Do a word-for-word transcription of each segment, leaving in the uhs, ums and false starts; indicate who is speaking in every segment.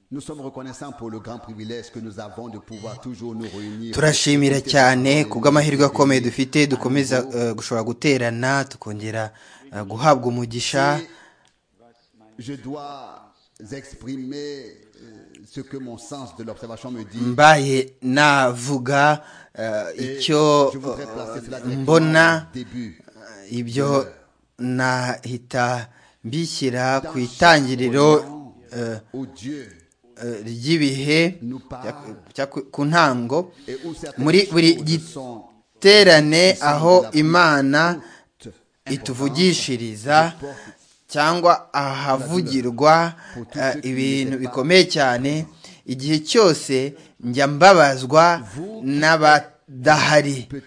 Speaker 1: Nous sommes reconnaissants pour le grand privilège que nous avons de pouvoir toujours nous réunir.
Speaker 2: turashimira cyane kubw'amahirwe akomeye dufite dukomeza uh, gushobora guterana tukongera uh, guhabwa umugisha.
Speaker 1: Je dois exprimer ce que mon sens de l'observation me dit.
Speaker 2: Mbaye navuga uh, icyo uh, mbona uh, ibyo nahita mbishyira ku itangiriro uh, ry'ibihe ku ntango muri buri giterane aho Imana ituvugishiriza cyangwa ahavugirwa uh, ibintu bikomeye cyane. Igihe cyose njya mbabazwa n'abadahari.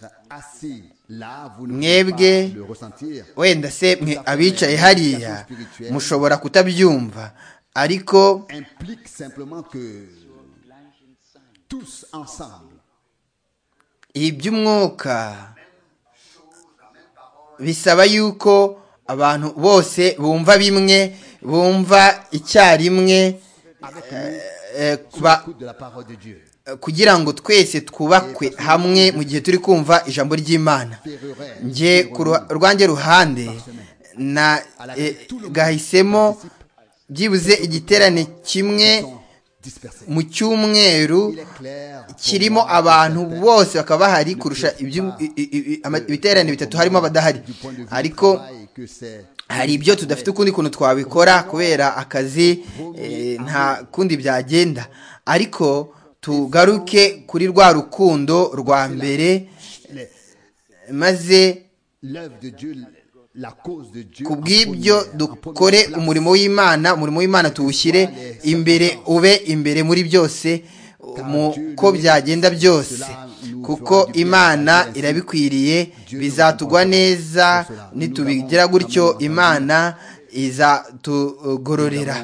Speaker 2: Mwebwe wenda se mwe abicaye hariya mushobora kutabyumva, ariko iby'umwuka bisaba yuko abantu bose bumva bimwe, bumva icyarimwe, kugira ngo twese twubakwe hamwe mu gihe turi kumva ijambo ry'Imana. Nge ku rwanjye ruhande na gahisemo byibuze igiterane kimwe mu cyumweru kirimo abantu bose bakaba bahari kurusha ibiterane bitatu harimo abadahari. Ariko hari ibyo tudafite ukundi kuntu twabikora kubera akazi, nta kundi byagenda. Ariko tugaruke kuri rwa rukundo rwa mbere, maze kubw'ibyo dukore umurimo w'Imana. Umurimo w'Imana tuwushyire imbere, ube imbere muri byose muko byagenda byose, kuko Imana irabikwiriye. Bizatugwa neza nitubigira gutyo, Imana izatugororera.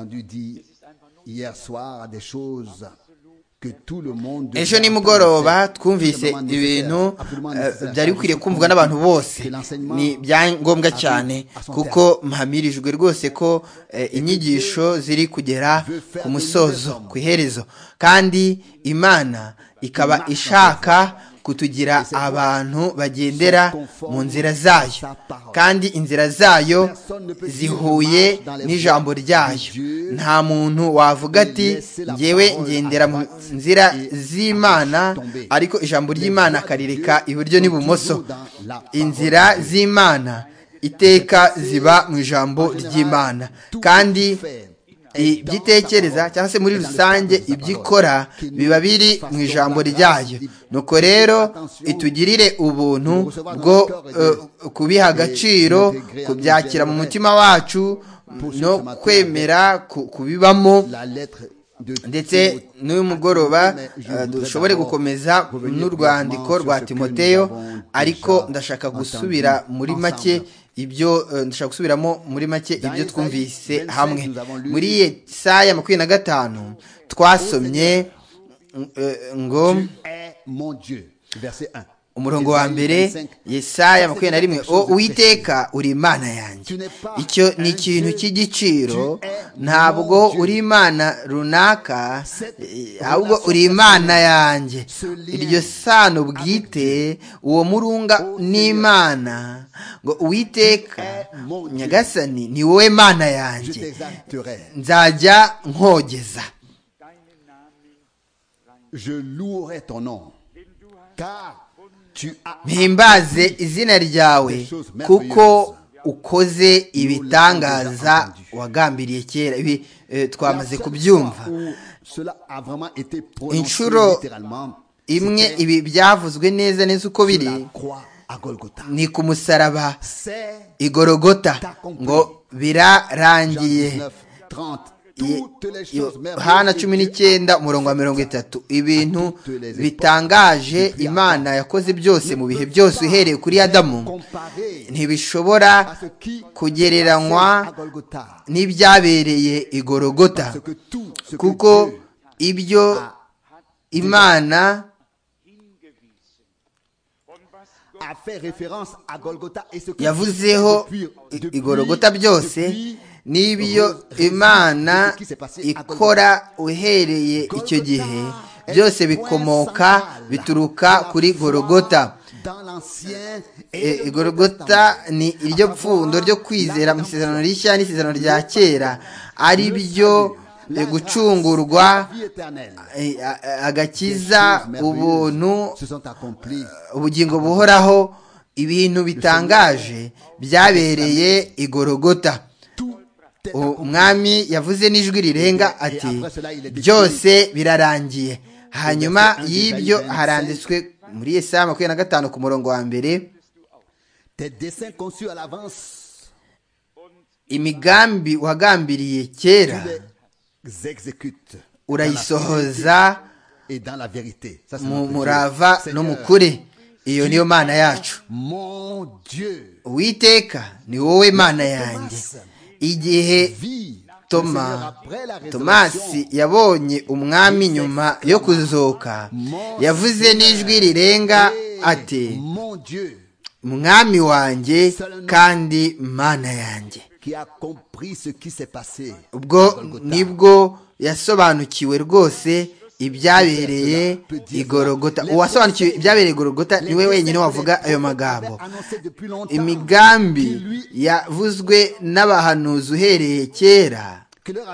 Speaker 2: Ejo nimugoroba twumvise ibintu byari bikwiriye kumvwa n'abantu bose. Ni byangombwa cyane kuko mpamirijwe rwose ko inyigisho ziri kugera ku musozo, ku iherezo, kandi Imana ikaba ishaka kutugira abantu bagendera mu nzira zayo, kandi inzira zayo zihuye n'ijambo ryayo. Nta muntu wavuga ati ngewe ngendera mu nzira z'Imana ariko ijambo ry'Imana akarireka iburyo n'ibumoso. Inzira z'Imana iteka ziba mu ijambo ry'Imana, kandi ibyitekereza cyangwa se muri rusange ibyikora biba biri mu ijambo ryayo. Nuko rero itugirire ubuntu bwo uh, kubiha agaciro, kubyakira mu mutima wacu no kwemera kubibamo. Ndetse n'uyu mugoroba uh, dushobore gukomeza n'urwandiko rwa Timoteyo, ariko ndashaka gusubira muri make ibyo ndashaka gusubiramo muri make ibyo twumvise hamwe. Muri Yesaya makumyabiri na gatanu twasomye ngo umurongo wa mbere, Yesaya makumyabiri na rimwe, o Uwiteka uri Imana yanjye. Icyo ni ikintu cy'igiciro. Ntabwo uri Imana runaka, ahubwo uri Imana yanjye. Iryo sano bwite, uwo murunga n'Imana, ngo Uwiteka Nyagasani ni wowe Mana yanjye, nzajya nkogeza.
Speaker 1: Je louerai ton nom, car
Speaker 2: mpimbaze izina ryawe kuko ukoze ibitangaza wagambiriye kera. Ibi eh, twamaze kubyumva inshuro imwe. Ibi byavuzwe neza neza uko biri ni ku musaraba i Golgota, ngo birarangiye. Yohana cumi n'icyenda umurongo wa mirongo itatu. Ibintu bitangaje Imana yakoze byose mu bihe byose uhereye kuri Adamu ntibishobora kugereranywa n'ibyabereye i Golgota, kuko ibyo Imana yavuzeho igorogota byose n'ibiyo imana ikora uhereye icyo gihe byose bikomoka bituruka kuri gorogota. igorogota ni iryo pfundo ryo kwizera mu isezerano rishya n'isezerano rya kera, ari byo gucungurwa, agakiza, ubuntu, ubugingo buhoraho. Ibintu bitangaje byabereye igorogota. Umwami yavuze n'ijwi rirenga ati byose birarangiye. Hanyuma y'ibyo haranditswe muri Yesaya makumyabiri na gatanu ku murongo wa mbere, imigambi wagambiriye kera urayisohoza mu murava no mu kuri. Iyo niyo mana yacu. Uwiteka ni wowe mana yanjye. Igihe Toma Tomasi yabonye umwami nyuma yo kuzuka, yavuze n'ijwi rirenga ati mwami wanjye kandi mana yanjye. Ubwo nibwo yasobanukiwe rwose ibyabereye igorogota. Uwasobanukiwe ibyabereye igorogota ni we wenyine wavuga ayo magambo. Imigambi yavuzwe n'abahanuzi uhereye kera,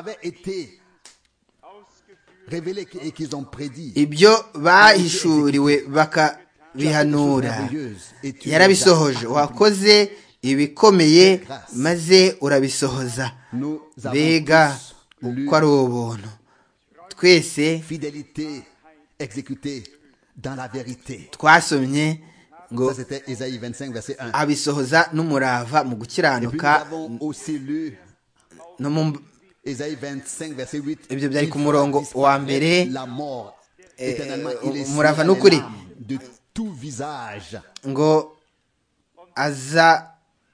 Speaker 2: ibyo bahishuriwe bakabihanura, yarabisohoje. Wakoze ibikomeye maze urabisohoza. Mbega uko ari ubuntu! Twese twasomye ngo abisohoza n'umurava mu gukiranuka. Ibyo byari ku murongo wa mbere. Umurava n'ukuri ngo aza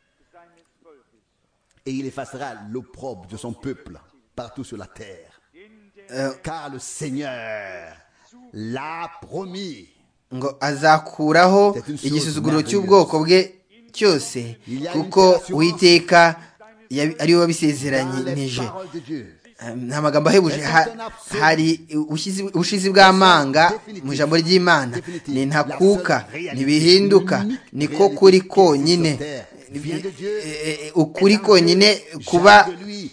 Speaker 1: car le Seigneur l'a promis.
Speaker 2: Ngo azakuraho igisuzuguro cy'ubwoko bwe cyose, kuko Uwiteka ari we wabisezeranyije. Nta magambo ahebuje, hari ubushizi bw'amanga mu ijambo ry'Imana. Ni ntakuka, ntibihinduka, niko kuri konyine. Ukuri konyine kuba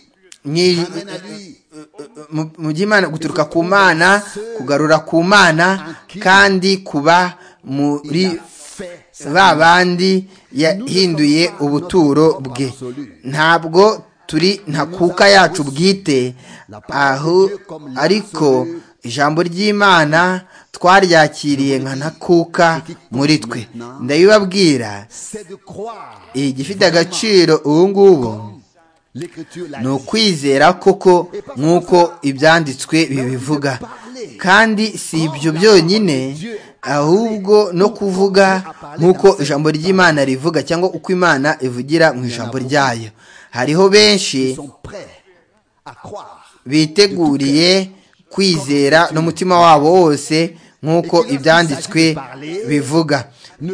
Speaker 2: mu by'Imana, guturuka ku Mana, kugarura ku Mana, kandi kuba muri ba bandi yahinduye ubuturo bwe. Ntabwo turi ntakuka yacu bwite, aho ariko ijambo ry'Imana twaryakiriye nka ntakuka muri twe. Ndabibabwira, igifite agaciro ubu ngubu ni ukwizera koko nk'uko ibyanditswe bibivuga. Kandi si ibyo byonyine, ahubwo no kuvuga nk'uko ijambo ry'Imana rivuga, cyangwa uko Imana ivugira mu ijambo ryayo. Hariho benshi biteguriye kwizera n'umutima wabo wose nk'uko ibyanditswe bivuga.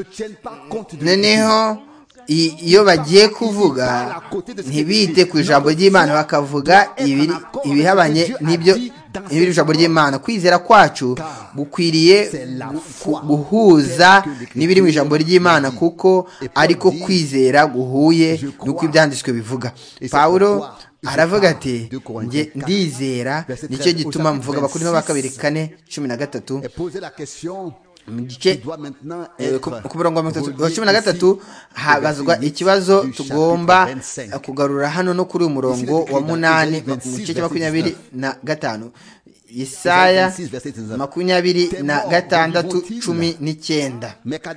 Speaker 2: Noneho iyo bagiye kuvuga, ntibite ku ijambo ry'Imana, bakavuga ibihabanye n'ibyo ijambo ry'Imana. Kwizera kwacu gukwiriye guhuza n'ibiri mu ijambo ry'Imana, kuko ariko kwizera guhuye n'uko ibyanditswe bivuga. Pawulo aravuga ati njye ndizera, nicyo gituma mvuga. Abakorinto ba kabiri kane cumi na gatatu. Mu gice ku murongo wa cumi na gatatu habazwa ikibazo tugomba kugarura hano no kuri uyu murongo wa munani mu gice cya makumyabiri na gatanu. Yesaya makumyabiri na gatandatu cumi n'icyenda.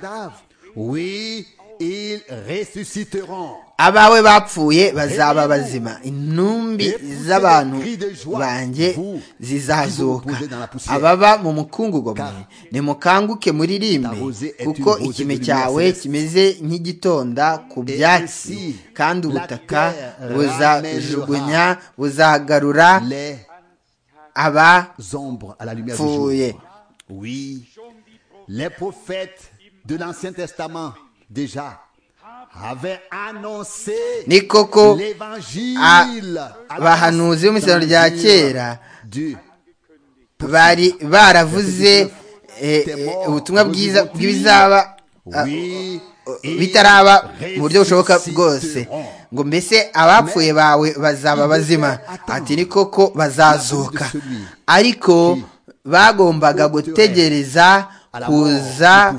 Speaker 2: Abawe bapfuye bazaba bazima, intumbi z'abantu banjye zizazuka. Ababa mu mukungugu mwe nimukanguke muririmbe, kuko ikime cyawe kimeze nk'igitonda ku byatsi, kandi ubutaka buzajugunya buzagarura abapfuye.
Speaker 1: Les prophètes de l'Ancien Testament déjà avait annoncé
Speaker 2: ni koko
Speaker 1: l'évangile
Speaker 2: abahanuzi bo mu isezerano rya kera bari baravuze ubutumwa bwiza bw'ibizaba bitaraba mu buryo bushoboka bwose, ngo mbese abapfuye bawe bazaba bazima. Ati ni koko bazazuka, ariko bagombaga gutegereza kuza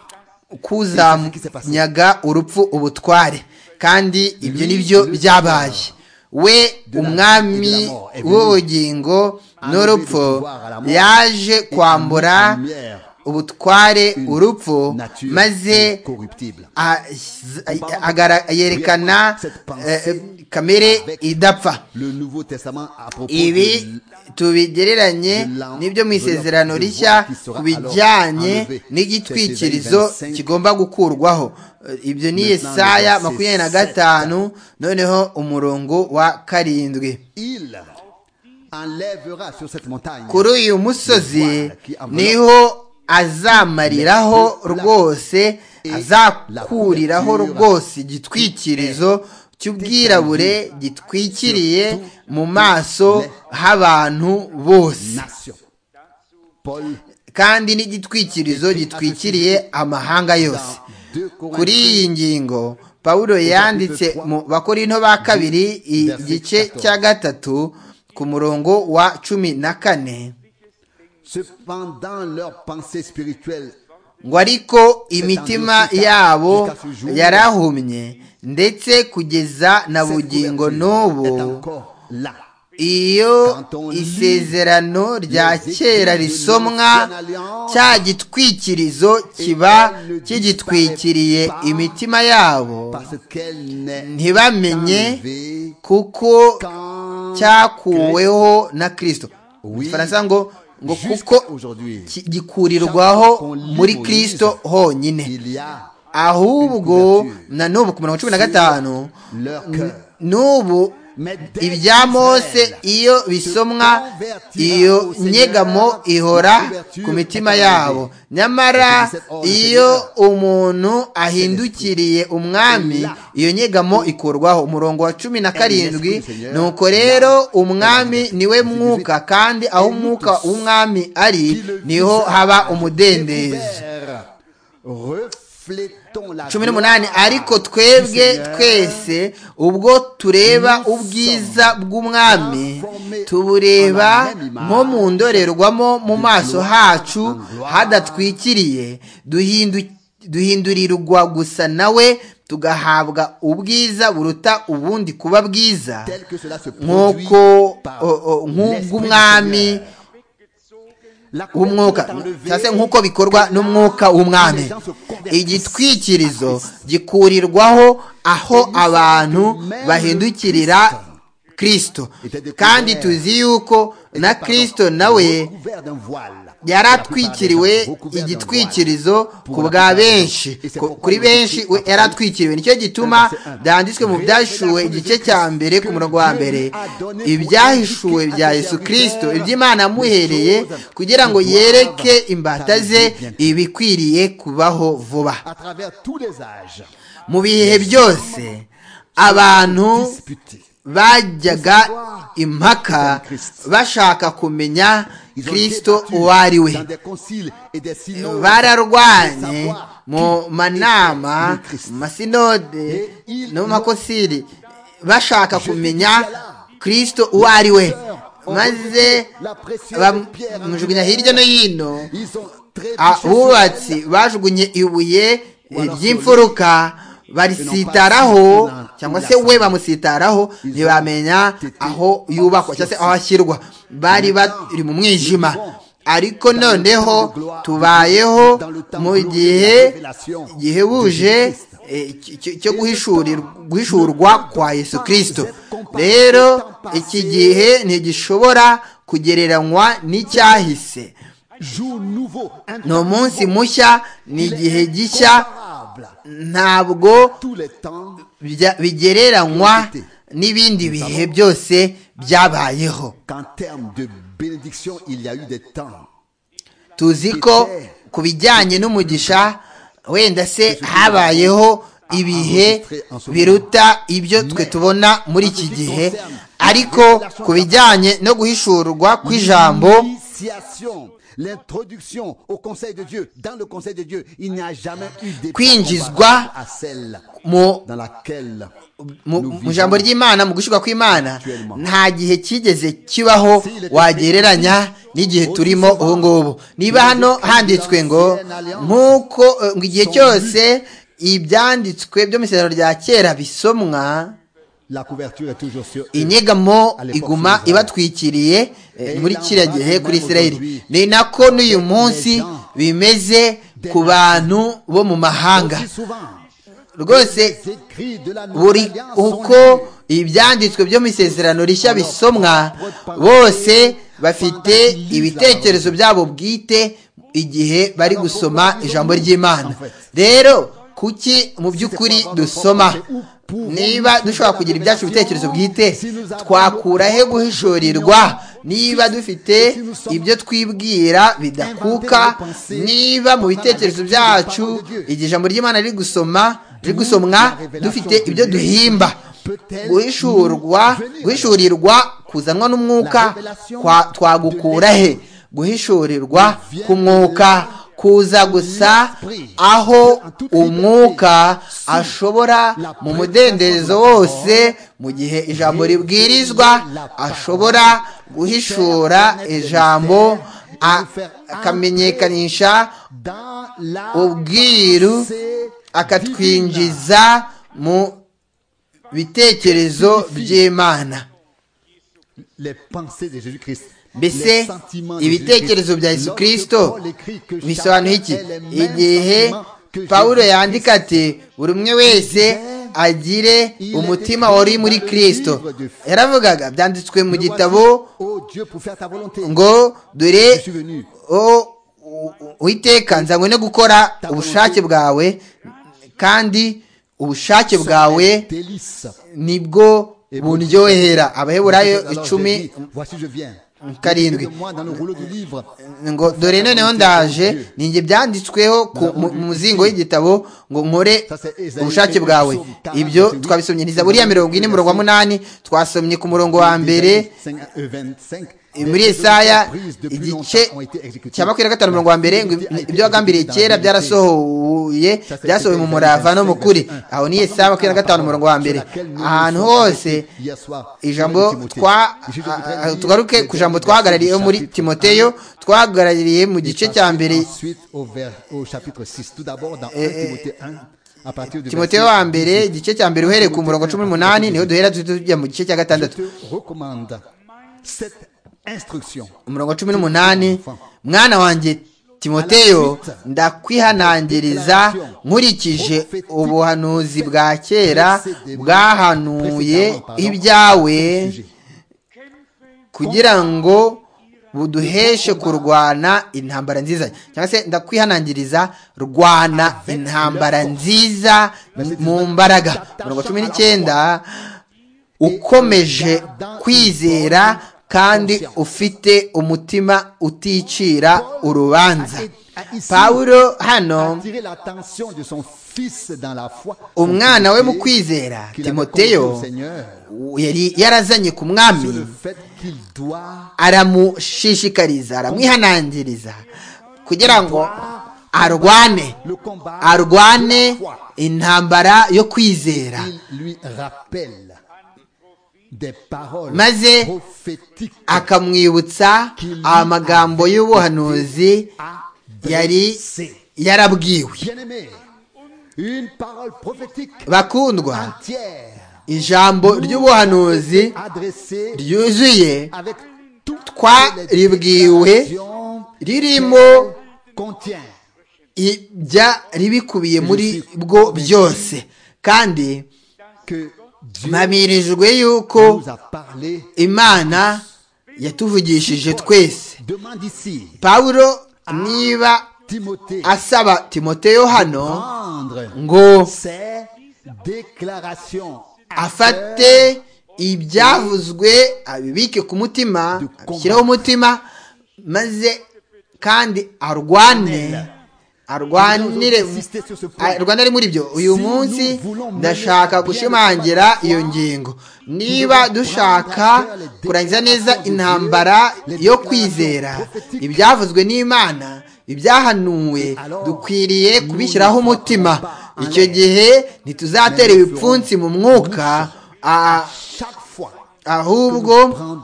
Speaker 2: kuzanyaga urupfu ubutware, kandi ibyo ni byo byabaye. We umwami w'ubugingo n'urupfu yaje kwambura ubutware urupfu, maze yerekana kamere idapfa. Ibi tubigereranye n'ibyo mu isezerano rishya ku bijyanye n'igitwikirizo kigomba gukurwaho. Ibyo ni Yesaya makumyabiri na gatanu noneho umurongo wa karindwi. Kuri uyu musozi niho azamariraho rwose, azakuriraho rwose igitwikirizo cy'ubwirabure gitwikiriye mu maso h'abantu bose, kandi n'igitwikirizo gitwikiriye amahanga yose. Kuri iyi ngingo Pawulo yanditse mu Bakorinto ba kabiri igice cya gatatu ku murongo wa cumi na kane, ngo ariko imitima yabo yarahumye, ndetse kugeza na bugingo n'ubu iyo isezerano rya kera risomwa, cya gitwikirizo kiba kigitwikiriye imitima yabo, ntibamenye kuko cyakuweho na Kristo. Mu Gifaransa ngo ngo kuko gikurirwaho muri Kristo honyine. Ahubwo na n'ubu ku mirongo cumi na gatanu, n'ubu ibya Mose iyo bisomwa, iyo nyegamo ihora ku mitima yabo. Nyamara iyo umuntu ahindukiriye umwami, iyo nyegamo ikurwaho. Umurongo wa cumi na karindwi, nuko rero umwami niwe mwuka, kandi aho umwuka w'umwami ari niho haba umudendezo. cumi n'umunani, ariko twebwe twese ubwo tureba ubwiza bw'umwami, tubureba nko mu ndorerwamo mu maso hacu hadatwikiriye, duhindurirwa gusa nawe, tugahabwa ubwiza buruta ubundi kuba bwiza, nk'uko nk'ubw'umwami w'umwuka, cyangwa se nk'uko bikorwa n'umwuka w'umwami. Igitwikirizo gikurirwaho aho abantu bahindukirira Kristo, kandi tuzi yuko na Kristo nawe yaratwikiriwe igitwikirizo ku bwa benshi, kuri benshi yaratwikiriwe. Nicyo gituma byanditswe mu Byahishuwe igice cya mbere ku murongo wa mbere, ibyahishuwe bya Yesu Kristo, iby'Imana yamuhereye kugira ngo yereke imbata ze ibikwiriye kubaho vuba. Mu bihe byose abantu bajyaga impaka bashaka kumenya Kristo uwo ari we. Bararwanye mu manama, mu masinode no mu makonsili, bashaka kumenya Kristo uwo ari we, maze bamujugunya hirya no hino. Abubatsi bajugunye ibuye ry'imfuruka, barisitaraho, cyangwa se we bamusitaraho, ntibamenya aho yubakwa cyangwa se aho ashyirwa. Bari bari mu mwijima. Ariko noneho tubayeho mu gihe gihebuje cyo guhishurwa kwa Yesu Kristo. Rero iki gihe ntigishobora kugereranywa n'icyahise. Ni umunsi mushya, ni igihe gishya, ntabwo bigereranywa n'ibindi bihe byose byabayeho. Tuzi ko ku bijyanye n'umugisha wenda se habayeho ibihe biruta ibyo twe tubona muri iki gihe, ariko ku bijyanye no guhishurwa kw'ijambo,
Speaker 1: l'introduction au conseil de Dieu, dans le conseil de Dieu, il n'y a jamais eu d'époque
Speaker 2: kwinjizwa
Speaker 1: à celle
Speaker 2: mu
Speaker 1: dans laquelle
Speaker 2: mu jambo ry'Imana, mu gushirwa kw'Imana, nta gihe kigeze kibaho wagereranya n'igihe turimo ubu ngubu. Niba hano handitswe ngo nk'uko ngo igihe cyose ibyanditswe byo mu isezerano rya kera bisomwa, inyegamo iguma ibatwikiriye muri kiriya gihe kuri Isirayeli. Ni nako n'uyu munsi bimeze ku bantu bo mu mahanga rwose. Buri uko ibyanditswe byo mu isezerano rishya bisomwa, bose bafite ibitekerezo byabo bwite igihe bari gusoma ijambo ry'Imana. Rero kuki mu by'ukuri dusoma? Niba dushobora kugira ibyacu bitekerezo bwite, twakura he guhishurirwa? Niba dufite ibyo twibwira bidakuka, niba mu bitekerezo byacu igihe ijambo ry'Imana riri gusoma riri gusomwa dufite ibyo duhimba, guhishurwa guhishurirwa kuzanwa n'umwuka twagukura he? Guhishurirwa k'umwuka kuza gusa aho umwuka ashobora mu mudendezo wose, mu gihe ijambo ribwirizwa ashobora guhishura ijambo, akamenyekanisha ubwiru, akatwinjiza mu bitekerezo by'Imana. Mbese ibitekerezo bya Yesu Kristo bisobanuye iki? Igihe Pawulo yandika ati buri umwe wese agire umutima wari muri Kristo, yaravugaga byanditswe mu gitabo ngo dore Uwiteka nzanywe no gukora ubushake bwawe, kandi ubushake bwawe nibwo bunryohera. Abaheburayo icumi karindwi ngo dore noneho ndaje, ninjye byanditsweho mu muzingo w'igitabo ngo nkore ubushake bwawe. Ibyo twabisomye ni Zaburi ya mirongo ine umurongo wa munani, twasomye ku murongo wa mbere muri Yesaya igice cya makumyabiri na gatanu umurongo wa mbere, ngo ibyo wagambiriye kera byarasohoye, byasohoye mu murava no mu kuri. Aho ni Yesaya makumyabiri na gatanu umurongo wa mbere. Ahantu hose ijambo twa tugaruke ku jambo twahagarariye muri Timoteyo, twahagarariye mu gice cya mbere Timoteyo wa mbere igice cya mbere uhereye ku murongo cumi n'umunani, niho duhera tujya mu gice cya gatandatu umurongo cumi n'umunani. Mwana wanjye Timoteyo, ndakwihanangiriza nkurikije ubuhanuzi bwa kera bwahanuye ibyawe, kugira ngo buduheshe kurwana intambara nziza. Cyangwa se ndakwihanangiriza rwana intambara nziza mu mbaraga. Umurongo cumi n'icyenda, ukomeje kwizera kandi ufite umutima uticira urubanza. Pawulo hano umwana we mu kwizera Timoteyo yari yarazanye ku mwami, aramushishikariza, aramwihanangiriza kugira ngo arwane arwane intambara yo kwizera, maze akamwibutsa amagambo y'ubuhanuzi yari yarabwiwe. Bakundwa, ijambo ry'ubuhanuzi ryuzuye twaribwiwe, ririmo ibya ribikubiye muri bwo byose, kandi mpamirijwe yuko Imana yatuvugishije twese. Pawulo niba asaba Timoteyo hano ngo afate ibyavuzwe abibike ku mutima, abishyireho umutima, maze kandi arwane arwanire arwanire muri byo. Uyu munsi ndashaka gushimangira iyo ngingo. Niba dushaka kurangiza neza intambara yo kwizera ibyavuzwe n'Imana, ibyahanuwe, dukwiriye kubishyiraho umutima. Icyo gihe ntituzatera ibipfunsi mu mwuka, ahubwo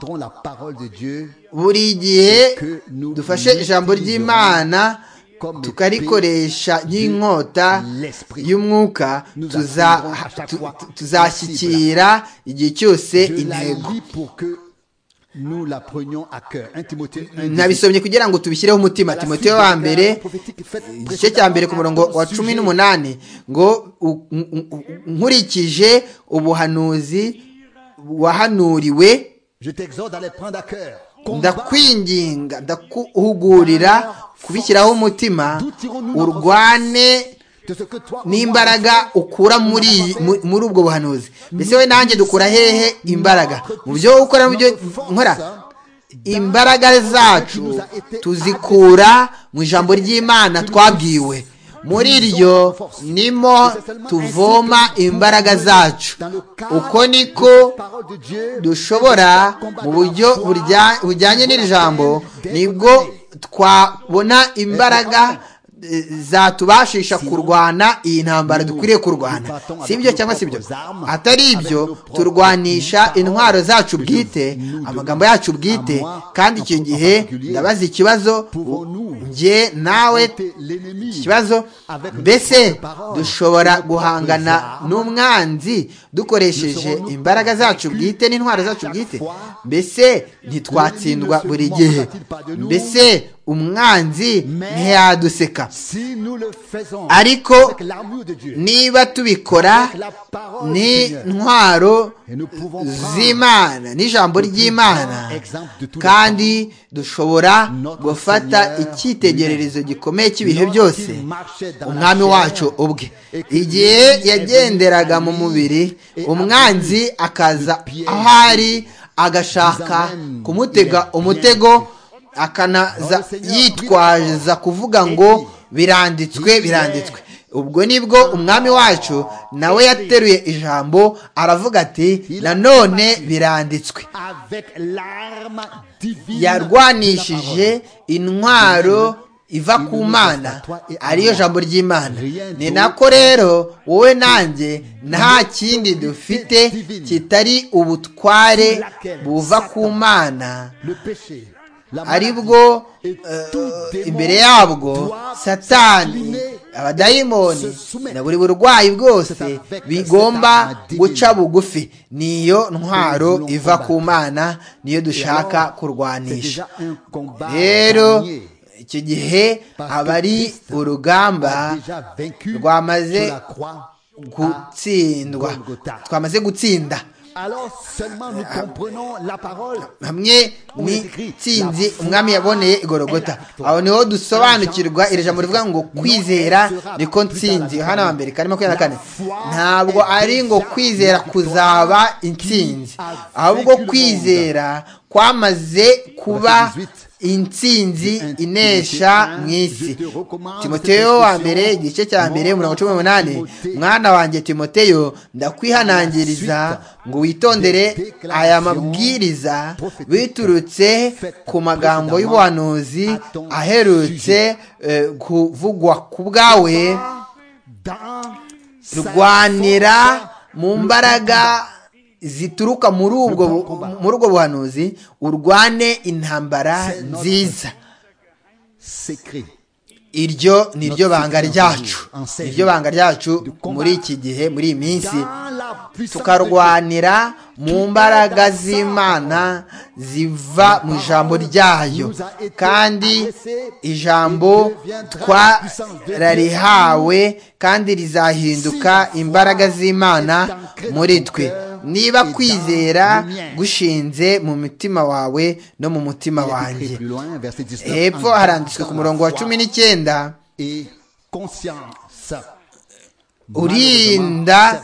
Speaker 2: buri gihe dufashe ijambo ry'Imana tukarikoresha nk'inkota y'umwuka, tuzashyikira igihe cyose intego. Nabisomye kugira ngo tubishyireho umutima. Timoteyo wa mbere igice cya mbere ku murongo wa cumi n'umunani ngo nkurikije ubuhanuzi wahanuriwe, ndakwinginga ndakuhugurira kubishyiraho umutima, urwane n'imbaraga ukura muri muri ubwo buhanuzi. Mbese we nanjye dukura hehe imbaraga? Mu byo ukora, mu byo nkora, imbaraga zacu tuzikura mu ijambo ry'Imana twabwiwe. Muri iryo nimo tuvoma imbaraga zacu. Uko niko dushobora mu buryo bujyanye n'iri jambo, nibwo twabona imbaraga zatubashisha kurwana iyi ntambara dukwiriye kurwana. Si ibyo cyangwa si ibyo? Atari ibyo, turwanisha intwaro zacu bwite, amagambo yacu bwite. Kandi icyo gihe ndabaza ikibazo, njye nawe ikibazo, mbese dushobora guhangana n'umwanzi dukoresheje imbaraga zacu bwite n'intwaro zacu bwite? Mbese ntitwatsindwa buri gihe? Mbese umwanzi ntiyaduseka? Ariko niba tubikora n'intwaro z'Imana n'ijambo ry'Imana, kandi dushobora gufata icyitegererezo gikomeye cy'ibihe byose, umwami wacu ubwe igihe yagenderaga mu mubiri, umwanzi akaza aho ari agashaka kumutega umutego, akanaza yitwaza kuvuga ngo biranditswe biranditswe. Ubwo nibwo umwami wacu nawe yateruye ijambo aravuga ati nanone biranditswe. Yarwanishije intwaro iva ku Mana, ariyo jambo ry'Imana. Ni nako rero wowe nanjye nta kindi dufite kitari ubutware buva ku Mana, aribwo uh, imbere yabwo Satani, abadayimoni na buri burwayi bwose bigomba guca bugufi. Niyo ntwaro iva ku Mana, niyo dushaka kurwanisha. Rero icyo gihe aba ari urugamba rwamaze gutsindwa, twamaze gutsinda. Hamwe n'itsinzi umwami yaboneye i Gologota. Aho niho dusobanukirwa iri jambo rivuga ngo kwizera niko ntsinzi. Yohana wa mbere kane makumyabiri na kane. Ntabwo ari ngo kwizera kuzaba intsinzi, ahubwo kwizera kwamaze kuba intsinzi inesha mu isi. Timoteyo wa mbere igice cya mbere mirongo cumi n'umunani, mwana wanjye Timoteyo, ndakwihanangiriza ngo witondere aya mabwiriza biturutse ku magambo y'ubuhanuzi aherutse eh, kuvugwa ku bwawe. Rwanira mu mbaraga zituruka muri ubwo muri ubwo buhanuzi, urwane intambara nziza. Iryo ni ryo banga ryacu, iryo banga ryacu muri iki gihe, muri iyi minsi. Tukarwanira mu mbaraga z'Imana ziva mu ijambo ryayo, kandi ijambo twararihawe kandi rizahinduka imbaraga z'Imana muri twe. Niba kwizera gushinze mu mutima wawe no mu mutima wanjye. Hepfo haranditswe ku murongo wa cumi n'icyenda, urinda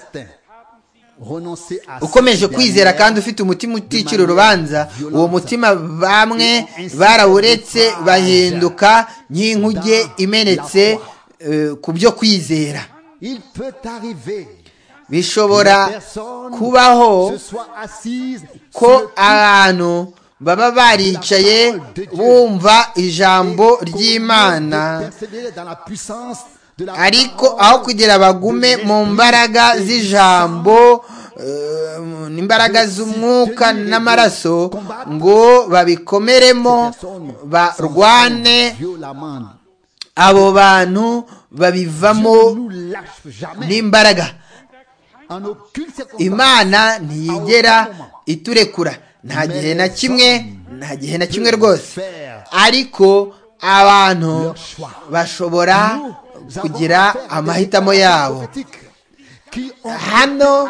Speaker 2: ukomeje kwizera kandi ufite umutima uticira urubanza. Uwo mutima bamwe barawuretse bahinduka nk'inkuge imenetse ku byo kwizera.
Speaker 1: Il peut arriver
Speaker 2: bishobora kubaho ko abantu baba baricaye bumva ijambo ry'Imana, ariko aho kugira bagume mu mbaraga z'ijambo n'imbaraga z'umwuka n'amaraso ngo babikomeremo barwane, abo bantu babivamo n'imbaraga. Imana ntiyigera iturekura, nta gihe na kimwe, nta gihe na kimwe rwose, ariko abantu bashobora kugira amahitamo yabo. Hano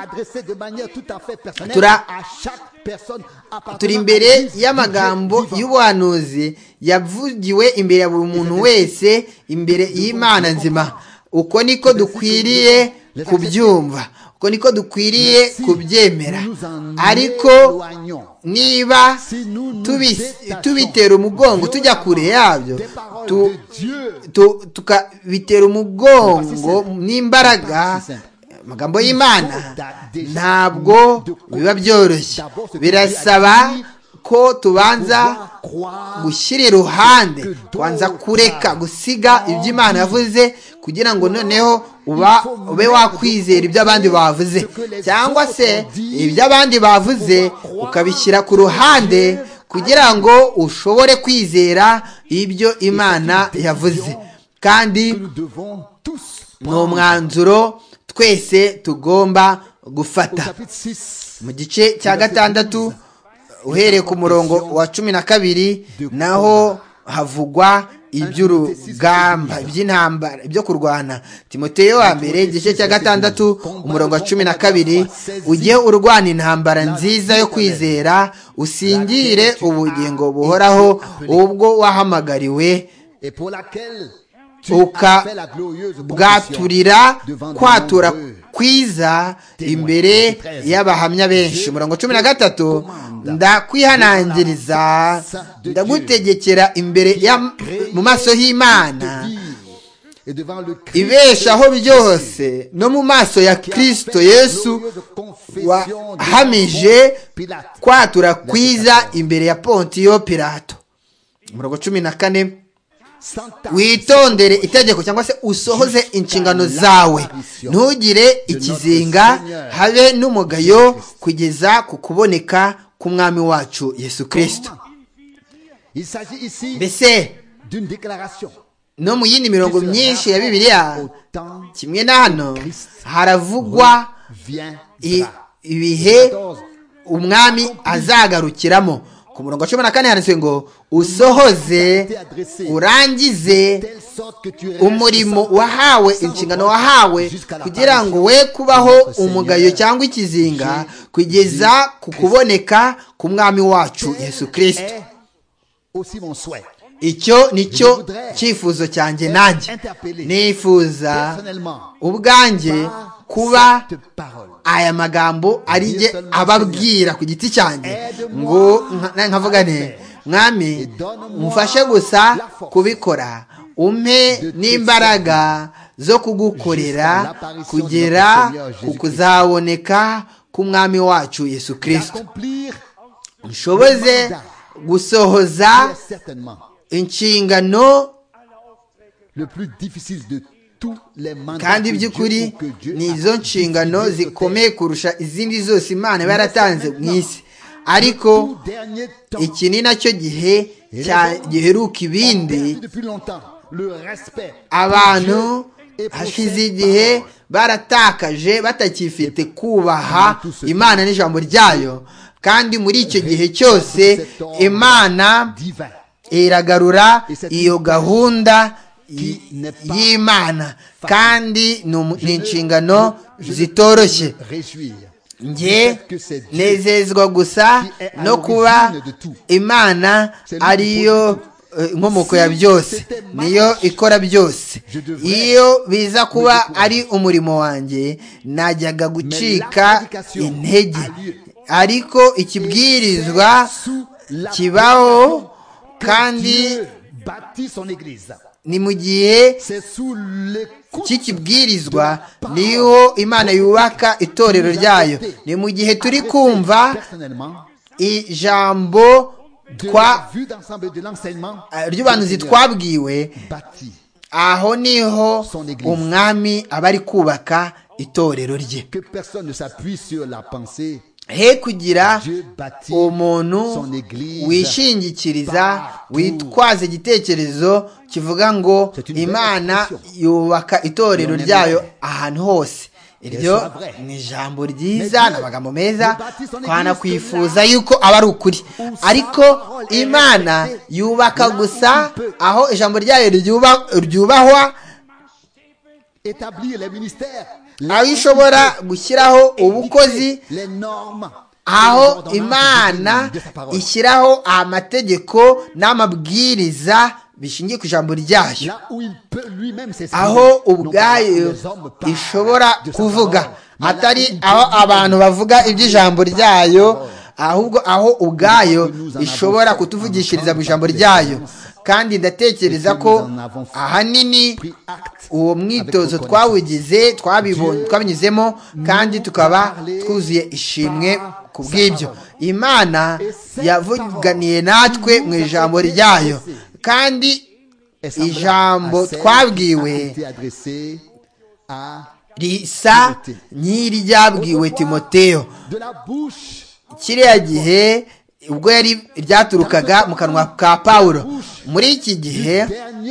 Speaker 2: tura turi imbere y'amagambo y'ubuhanuzi yavugiwe imbere ya buri muntu wese imbere y'Imana nzima. Uko niko dukwiriye kubyumva, uko niko dukwiriye kubyemera. Ariko niba tubitera umugongo tujya kure yabyo, tukabitera umugongo n'imbaraga amagambo y'Imana, ntabwo biba byoroshye. Birasaba ko tubanza gushyira iruhande, tubanza kureka gusiga ibyo Imana yavuze, kugira ngo noneho uba ube wakwizera ibyo abandi bavuze, cyangwa se ibyo abandi bavuze ukabishyira ku ruhande kugira ngo ushobore kwizera ibyo Imana yavuze. Kandi ni umwanzuro twese tugomba gufata. Mu gice cya gatandatu uhereye ku murongo wa cumi na kabiri naho havugwa iby'urugamba, iby'intambara, ibyo kurwana. Timoteyo wa mbere igice cya gatandatu umurongo wa cumi na kabiri, ujye urwana intambara nziza yo kwizera, usingire ubugingo buhoraho ubwo wahamagariwe, ukabwaturira kwatura kwiza imbere y'abahamya benshi. Umurongo cumi na gatatu, ndakwihanangiriza ndagutegekera imbere mu maso y'Imana ibeshaho byose no mu maso ya Kristo Yesu wahamije kwatura kwiza imbere ya Pontiyo Pilato. Umurongo cumi na kane, witondere itegeko cyangwa se usohoze inshingano zawe, ntugire ikizinga habe n'umugayo kugeza ku kuboneka k'umwami wacu Yesu Kristo. Mbese no mu yindi mirongo myinshi ya Bibiliya kimwe na hano haravugwa ibihe umwami azagarukiramo. Ku murongo wa cumi na kane handitswe ngo usohoze urangize umurimo wahawe, inshingano wahawe, kugira ngo we kubaho umugayo cyangwa ikizinga kugeza ku kuboneka k'umwami wacu Yesu Kristo. Icyo nicyo cyifuzo cyanjye nanjye. Nifuza ubwanjye kuba aya magambo ari jye ababwira ku giti cyanjye, ngo nkavuga nti mwami mufashe gusa kubikora, umpe n'imbaraga zo kugukorera kugera ku kuzaboneka k'umwami wacu Yesu Kristo, nshoboze gusohoza inshingano. Kandi by'ukuri ni izo nshingano zikomeye kurusha izindi zose Imana iba yaratanze mu isi. Ariko iki ni nacyo gihe giheruka ibindi. Abantu hashize igihe baratakaje, batakifite kubaha Imana n'ijambo ryayo. Kandi muri icyo gihe cyose Imana iragarura iyo gahunda y'Imana, kandi ni inshingano zitoroshye. Nge nezezwa gusa no kuba Imana ariyo inkomoko ya byose, niyo ikora byose. Iyo biza kuba ari umurimo wanjye najyaga gucika intege, ariko ikibwirizwa kibaho, kandi ni mu gihe cy'ikibwirizwa niho Imana yubaka itorero ryayo. Ni mu gihe turi kumva ijambo ry'ubuhanuzi twabwiwe, aho niho umwami aba ari kubaka itorero rye. He kugira umuntu wishingikiriza witwaza igitekerezo kivuga ngo Imana yubaka itorero ryayo ahantu hose. Iryo ni ijambo ryiza n'amagambo meza twanakwifuza yuko aba ari ukuri, ariko Imana yubaka gusa aho ijambo ryayo ryubahwa, aho ishobora gushyiraho ubukozi, aho Imana ishyiraho amategeko n'amabwiriza bishingiye ku ijambo ryayo, aho ubwayo ishobora kuvuga, atari aho abantu bavuga iby'ijambo ryayo, ahubwo aho ubwayo ishobora kutuvugishiriza mu ijambo ryayo. Kandi ndatekereza ko ahanini uwo mwitozo twawugize, twabinyuzemo, kandi tukaba twuzuye ishimwe ku bw'ibyo. Imana yavuganiye natwe mu ijambo ryayo, kandi ijambo twabwiwe risa nk'iryabwiwe Timoteyo kiriya gihe ubwo yari ryaturukaga mu kanwa ka Pawulo. Muri iki gihe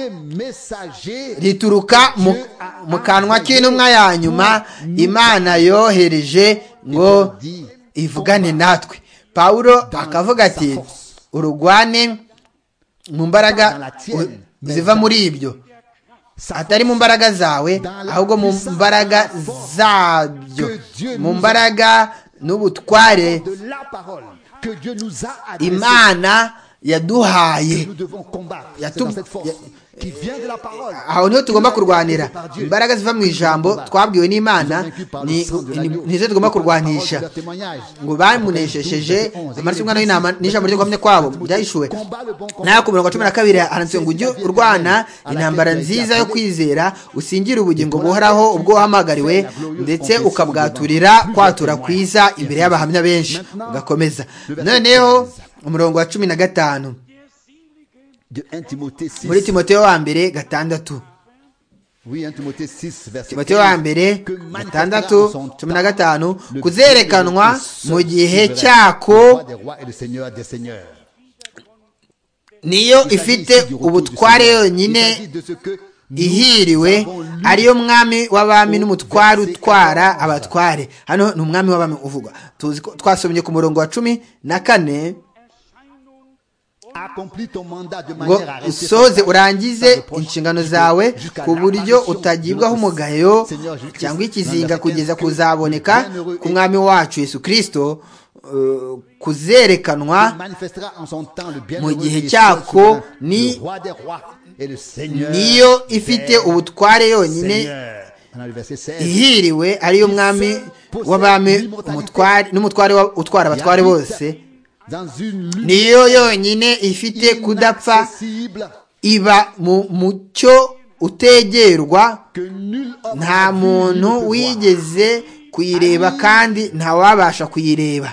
Speaker 2: rituruka mu kanwa k'intumwa ya nyuma Imana yohereje ngo ivugane natwe. Pawulo akavuga ati, urugwane mu mbaraga ziva muri ibyo, atari mu mbaraga zawe, ahubwo mu mbaraga zabyo, mu mbaraga n'ubutware Imana yaduhaye. Aho niho tugomba kurwanira. Imbaraga ziva mu ijambo twabwiwe n'Imana nizo tugomba kurwanisha. Ngo bamunesheje amaraso y'umwana w'intama n'ijambo ryo guhamya kwabo byahishuwe. Nayo ku mirongo cumi na kabiri handitse ngo ujye urwana intambara nziza yo kwizera, usingire ubugingo buhoraho ubwo wahamagariwe, ndetse ukabwaturira kwatura kwiza imbere y'abahamya benshi. Ugakomeza noneho umurongo wa cumi na gatanu muri Timoteyo wa mbere gatandatu. Timoteyo wa mbere gatandatu cumi na gatanu, kuzerekanwa mu gihe cyako niyo ifite ubutware yonyine, ihiriwe, ariyo mwami w'abami n'umutware utwara abatware. Hano ni umwami w'abami uvugwa. Tuzi ko twasomye ku murongo wa cumi na kane ngo usoze urangize inshingano zawe ku buryo utagibwaho umugayo cyangwa ikizinga kugeza kuzaboneka ku mwami wacu Yesu Kristo. Uh, kuzerekanwa mu gihe cyako ni niyo ifite ubutware yonyine, ihiriwe, ariyo mwami w'abami n'umutware utwara abatware bose. Niyo yonyine ifite kudapfa, iba mu mucyo utegerwa, nta muntu wigeze kuyireba kandi nta wabasha kuyireba.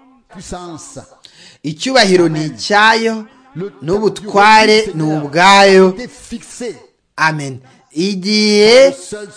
Speaker 2: Icyubahiro ni icyayo n'ubutware ni ubwayo. Amen. Igihe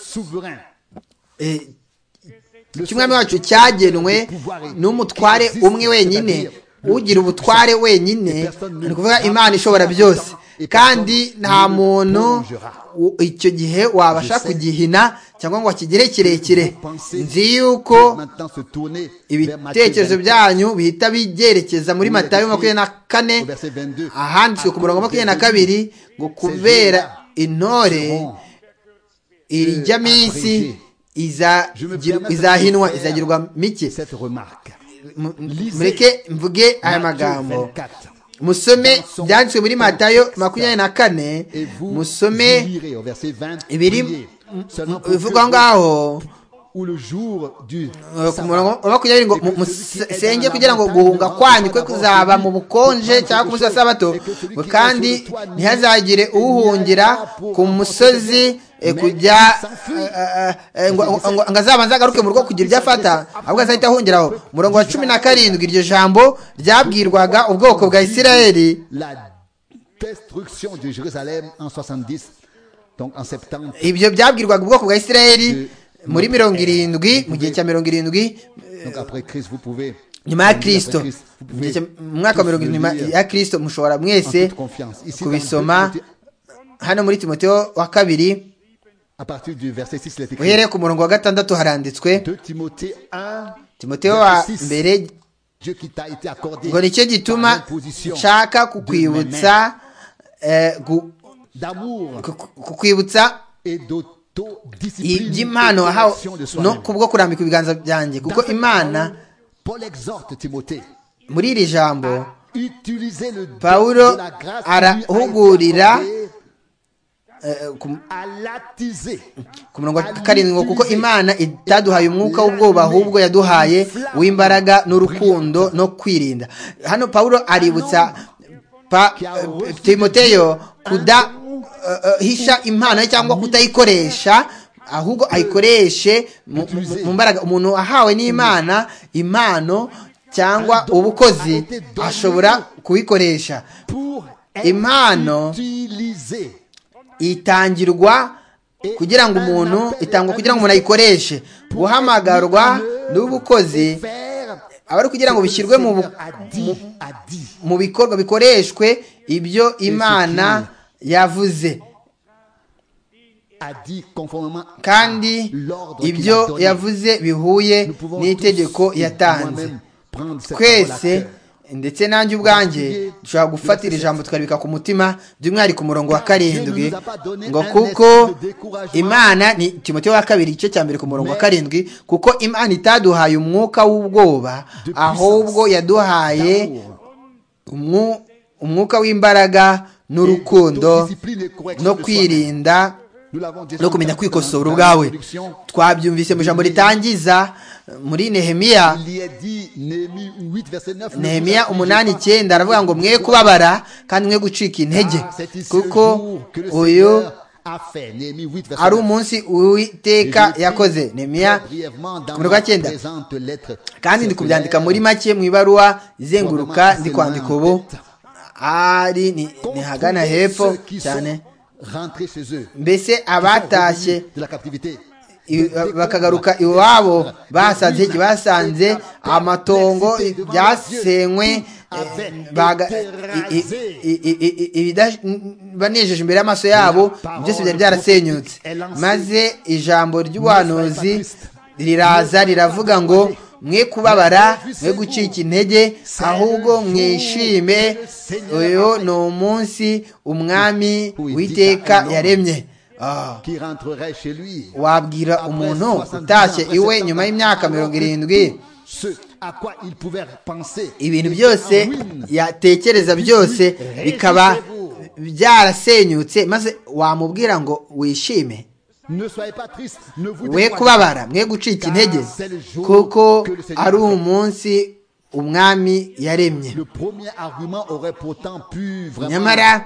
Speaker 2: cy'umwami wacu cyagenwe n'umutware umwe wenyine, ugira ubutware wenyine, ni kuvuga Imana ishobora byose, kandi nta muntu icyo gihe wabasha kugihina cyangwa ngo akigire kirekire. Nzi yuko ibitekerezo byanyu bihita byerekeza muri Matayo makumyabiri na kane ahanditswe ku murongo makumyabiri na kabiri ngo kubera intore irya minsi izahinwa, izagirwa mike. Mureke mvuge aya magambo, musome byanditswe muri Matayo makumyabiri na kane, musome ibiri bivugwa ngaho
Speaker 1: où le jour du
Speaker 2: ku murongo wa makumyabiri ngo musenge kugira ngo guhunga kwanyu kwe kuzaba mu bukonje cyangwa ku munsi wa sabato, kandi ntihazagire uwuhungira ku musozi kujya ngo azabanza agaruke mu rugo kugira ibyo afata, ahubwo azahita ahungiraho. Umurongo wa cumi na karindwi, iryo jambo ryabwirwaga ubwoko bwa Isirayeli, ibyo byabwirwaga ubwoko bwa Isirayeli muri mirongo irindwi, mu gihe cya mirongo irindwi nyuma ya Kristo, mu mwaka wa mirongo irindwi nyuma ya Kristo. Mushobora mwese kubisoma hano muri Timoteyo wa kabiri uhereye ku murongo wa gatandatu haranditswe, Timoteyo wa mbere, ngo nicyo gituma nshaka kukwibutsa kukwibutsa iby'impano wahawe no kubwo kurambika ibiganza byanjye, kuko Imana, muri iri jambo Pawulo arahugurira ku murongo wa karindwi ngo kuko Imana itaduhaye umwuka w'ubwoba, ahubwo yaduhaye uw'imbaraga n'urukundo no kwirinda. Hano Pawulo aributsa pa, Timoteyo kudahisha uh, uh, impano cyangwa kutayikoresha, ahubwo ayikoreshe mu mbaraga. Umuntu ahawe n'Imana impano cyangwa ubukozi ashobora kubikoresha. Impano itangirwa kugira ngo umuntu itangwa kugira ngo umuntu ayikoreshe. Guhamagarwa n'ubukozi aba ari kugira ngo bishyirwe mu mu bikorwa, bikoreshwe ibyo Imana yavuze, kandi ibyo yavuze bihuye n'itegeko yatanze. Twese ndetse nanjye ubwanjye dushobora gufatira ijambo tukaribika ku mutima, by'umwihariko umurongo wa karindwi ngo kuko Imana, ni Timoteyo wa kabiri igice cya mbere ku murongo wa karindwi, kuko Imana itaduhaye umwuka w'ubwoba, ahubwo yaduhaye umwuka w'imbaraga n'urukundo no kwirinda no kumenya kwikosora ubwawe. Twabyumvise mu ijambo ritangiza muri Nehemiya, Nehemiya umunani icyenda aravuga ngo mwe kubabara kandi mwe gucika intege, kuko uyu ari umunsi Uwiteka yakoze. Nehemiya ku murongo wa cyenda, kandi ndi kubyandika muri make mu ibaruwa izenguruka ndi kwandika ubu, ari ni, ni hagana hepfo cyane. Mbese abatashye bakagaruka iwabo basanze iki? Basanze amatongo byasenywe, banejeje imbere y'amaso yabo, byose byari byarasenyutse. Maze ijambo ry'ubuhanuzi riraza riravuga ngo mwe kubabara, mwe gucika intege, ahubwo mwishime, uyu ni umunsi Umwami w'iteka yaremye. Ah. Wabwira umuntu utashye iwe nyuma y'imyaka mirongo irindwi ibintu byose yatekereza byose bikaba byarasenyutse, maze wamubwira ngo wishime? We kubabara, mwe gucika intege, kuko ari umunsi Umwami yaremye. Nyamara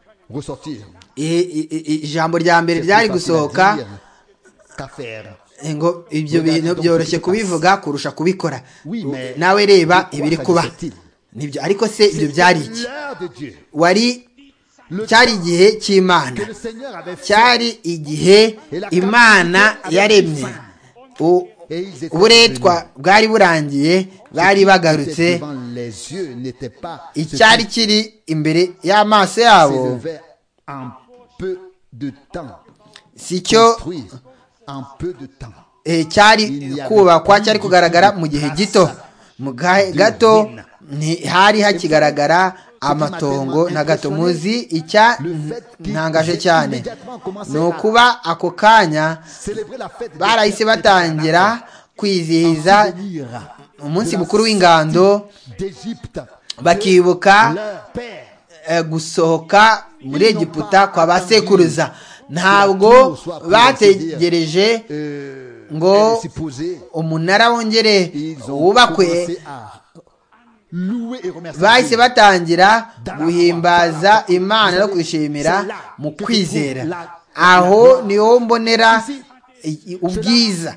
Speaker 2: ijambo rya mbere ryari gusohoka ngo ibyo bintu byoroshye kubivuga kurusha kubikora. Nawe reba ibiri kuba nibyo, ariko se ibyo byari iki? Wari cyari igihe cy'Imana, cyari igihe Imana yaremye. Uburetwa bwari burangiye, bari bagarutse. Icyari kiri imbere y'amaso yabo si cyo cyari kubakwa, cyari kugaragara mu gihe gito. Mu gahe gato ntihari hakigaragara amatongo na gato. Muzi icya ntangaje cyane ni ukuba ako kanya barahise batangira kwizihiza umunsi mukuru w'ingando, bakibuka gusohoka muri Egiputa kwa ba sekuruza. Ntabwo bategereje ngo umunara wongere wubakwe, bahise batangira guhimbaza Imana no kwishimira mu kwizera. Aho niho mbonera ubwiza.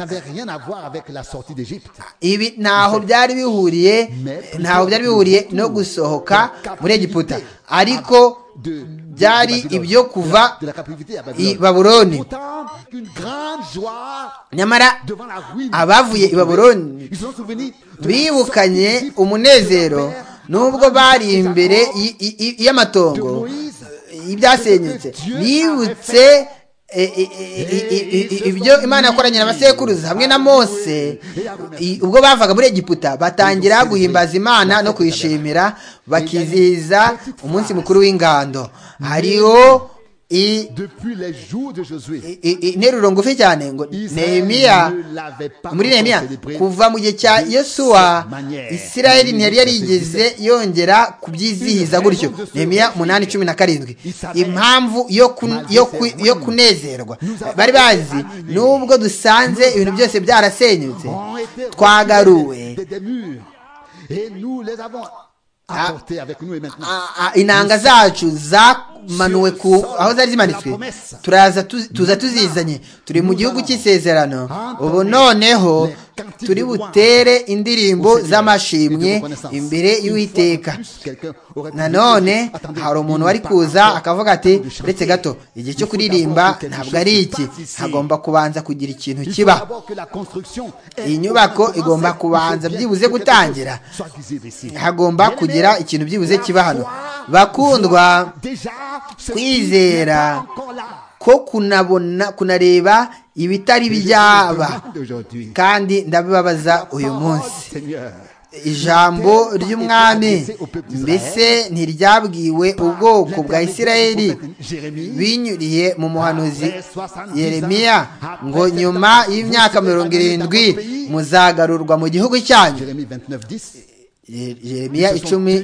Speaker 2: Ibi ntaho byari bihuriye ntaho byari bihuriye no gusohoka muri Egiputa, ariko byari ibyo kuva i Babuloni. Nyamara abavuye i Babuloni bibukanye umunezero nubwo bari imbere y'amatongo y'ibyasenyutse, bibutse ibyo Imana yakoranye n'abasekuruza hamwe na Mose ubwo bavaga muri Egiputa. Batangira guhimbaza Imana no kuyishimira, bakizihiza umunsi mukuru w'ingando. Hariho interuro ngufi cyane ngo Nehemiya, muri Nehemiya kuva mu gihe cya Yosuwa Isirayeli ntiyari yarigeze yongera kubyizihiza gutyo. Nehemiya umunani cumi na karindwi. Impamvu yo kun, yo, ku, yo kunezerwa, bari bazi nubwo dusanze ibintu byose byarasenyutse, twagaruwe inanga zacu zamanuwe ku aho zari zimanitswe, turaza tuza tuzizanye, turi mu gihugu cy'isezerano. Ubu noneho turi butere indirimbo z'amashimwe imbere y'Uwiteka. Nanone hari umuntu wari kuza akavuga ati uretse gato, igihe cyo kuririmba ntabwo ari iki, hagomba kubanza kugira ikintu kiba. Iyi nyubako igomba kubanza byibuze gutangira, hagomba kugira ikintu byibuze kiba hano. Bakundwa, kwizera ko kunabona kunareba ibitari byaba, kandi ndabibabaza uyu munsi. Ijambo ry'umwami mbese ntiryabwiwe ubwoko bwa Isirayeli binyuriye mu muhanuzi Yeremiya ngo nyuma y'imyaka mirongo irindwi muzagarurwa mu gihugu cyanyu? Yeremiya icumi.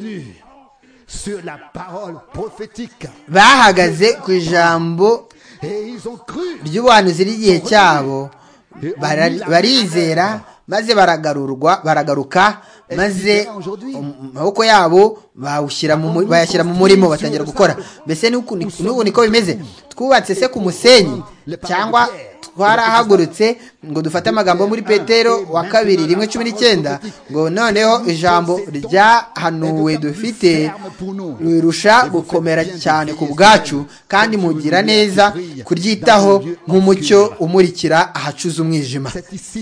Speaker 2: Bahagaze ku ijambo ry'ubuhanuzi ry'igihe cyabo, barizera maze baragarurwa baragaruka, maze amaboko yabo bawushyira mu bayashyira mu murimo, batangira gukora. Mbese n'ubu niko bimeze. Twubatse se ku musenyi, cyangwa twarahagurutse ngo dufate amagambo muri Petero wa kabiri rimwe cumi n'icyenda ngo noneho ijambo ryahanuwe dufite rirusha gukomera cyane ku bwacu, kandi mugira neza kuryitaho nk'umucyo umurikira ahacuze umwijima.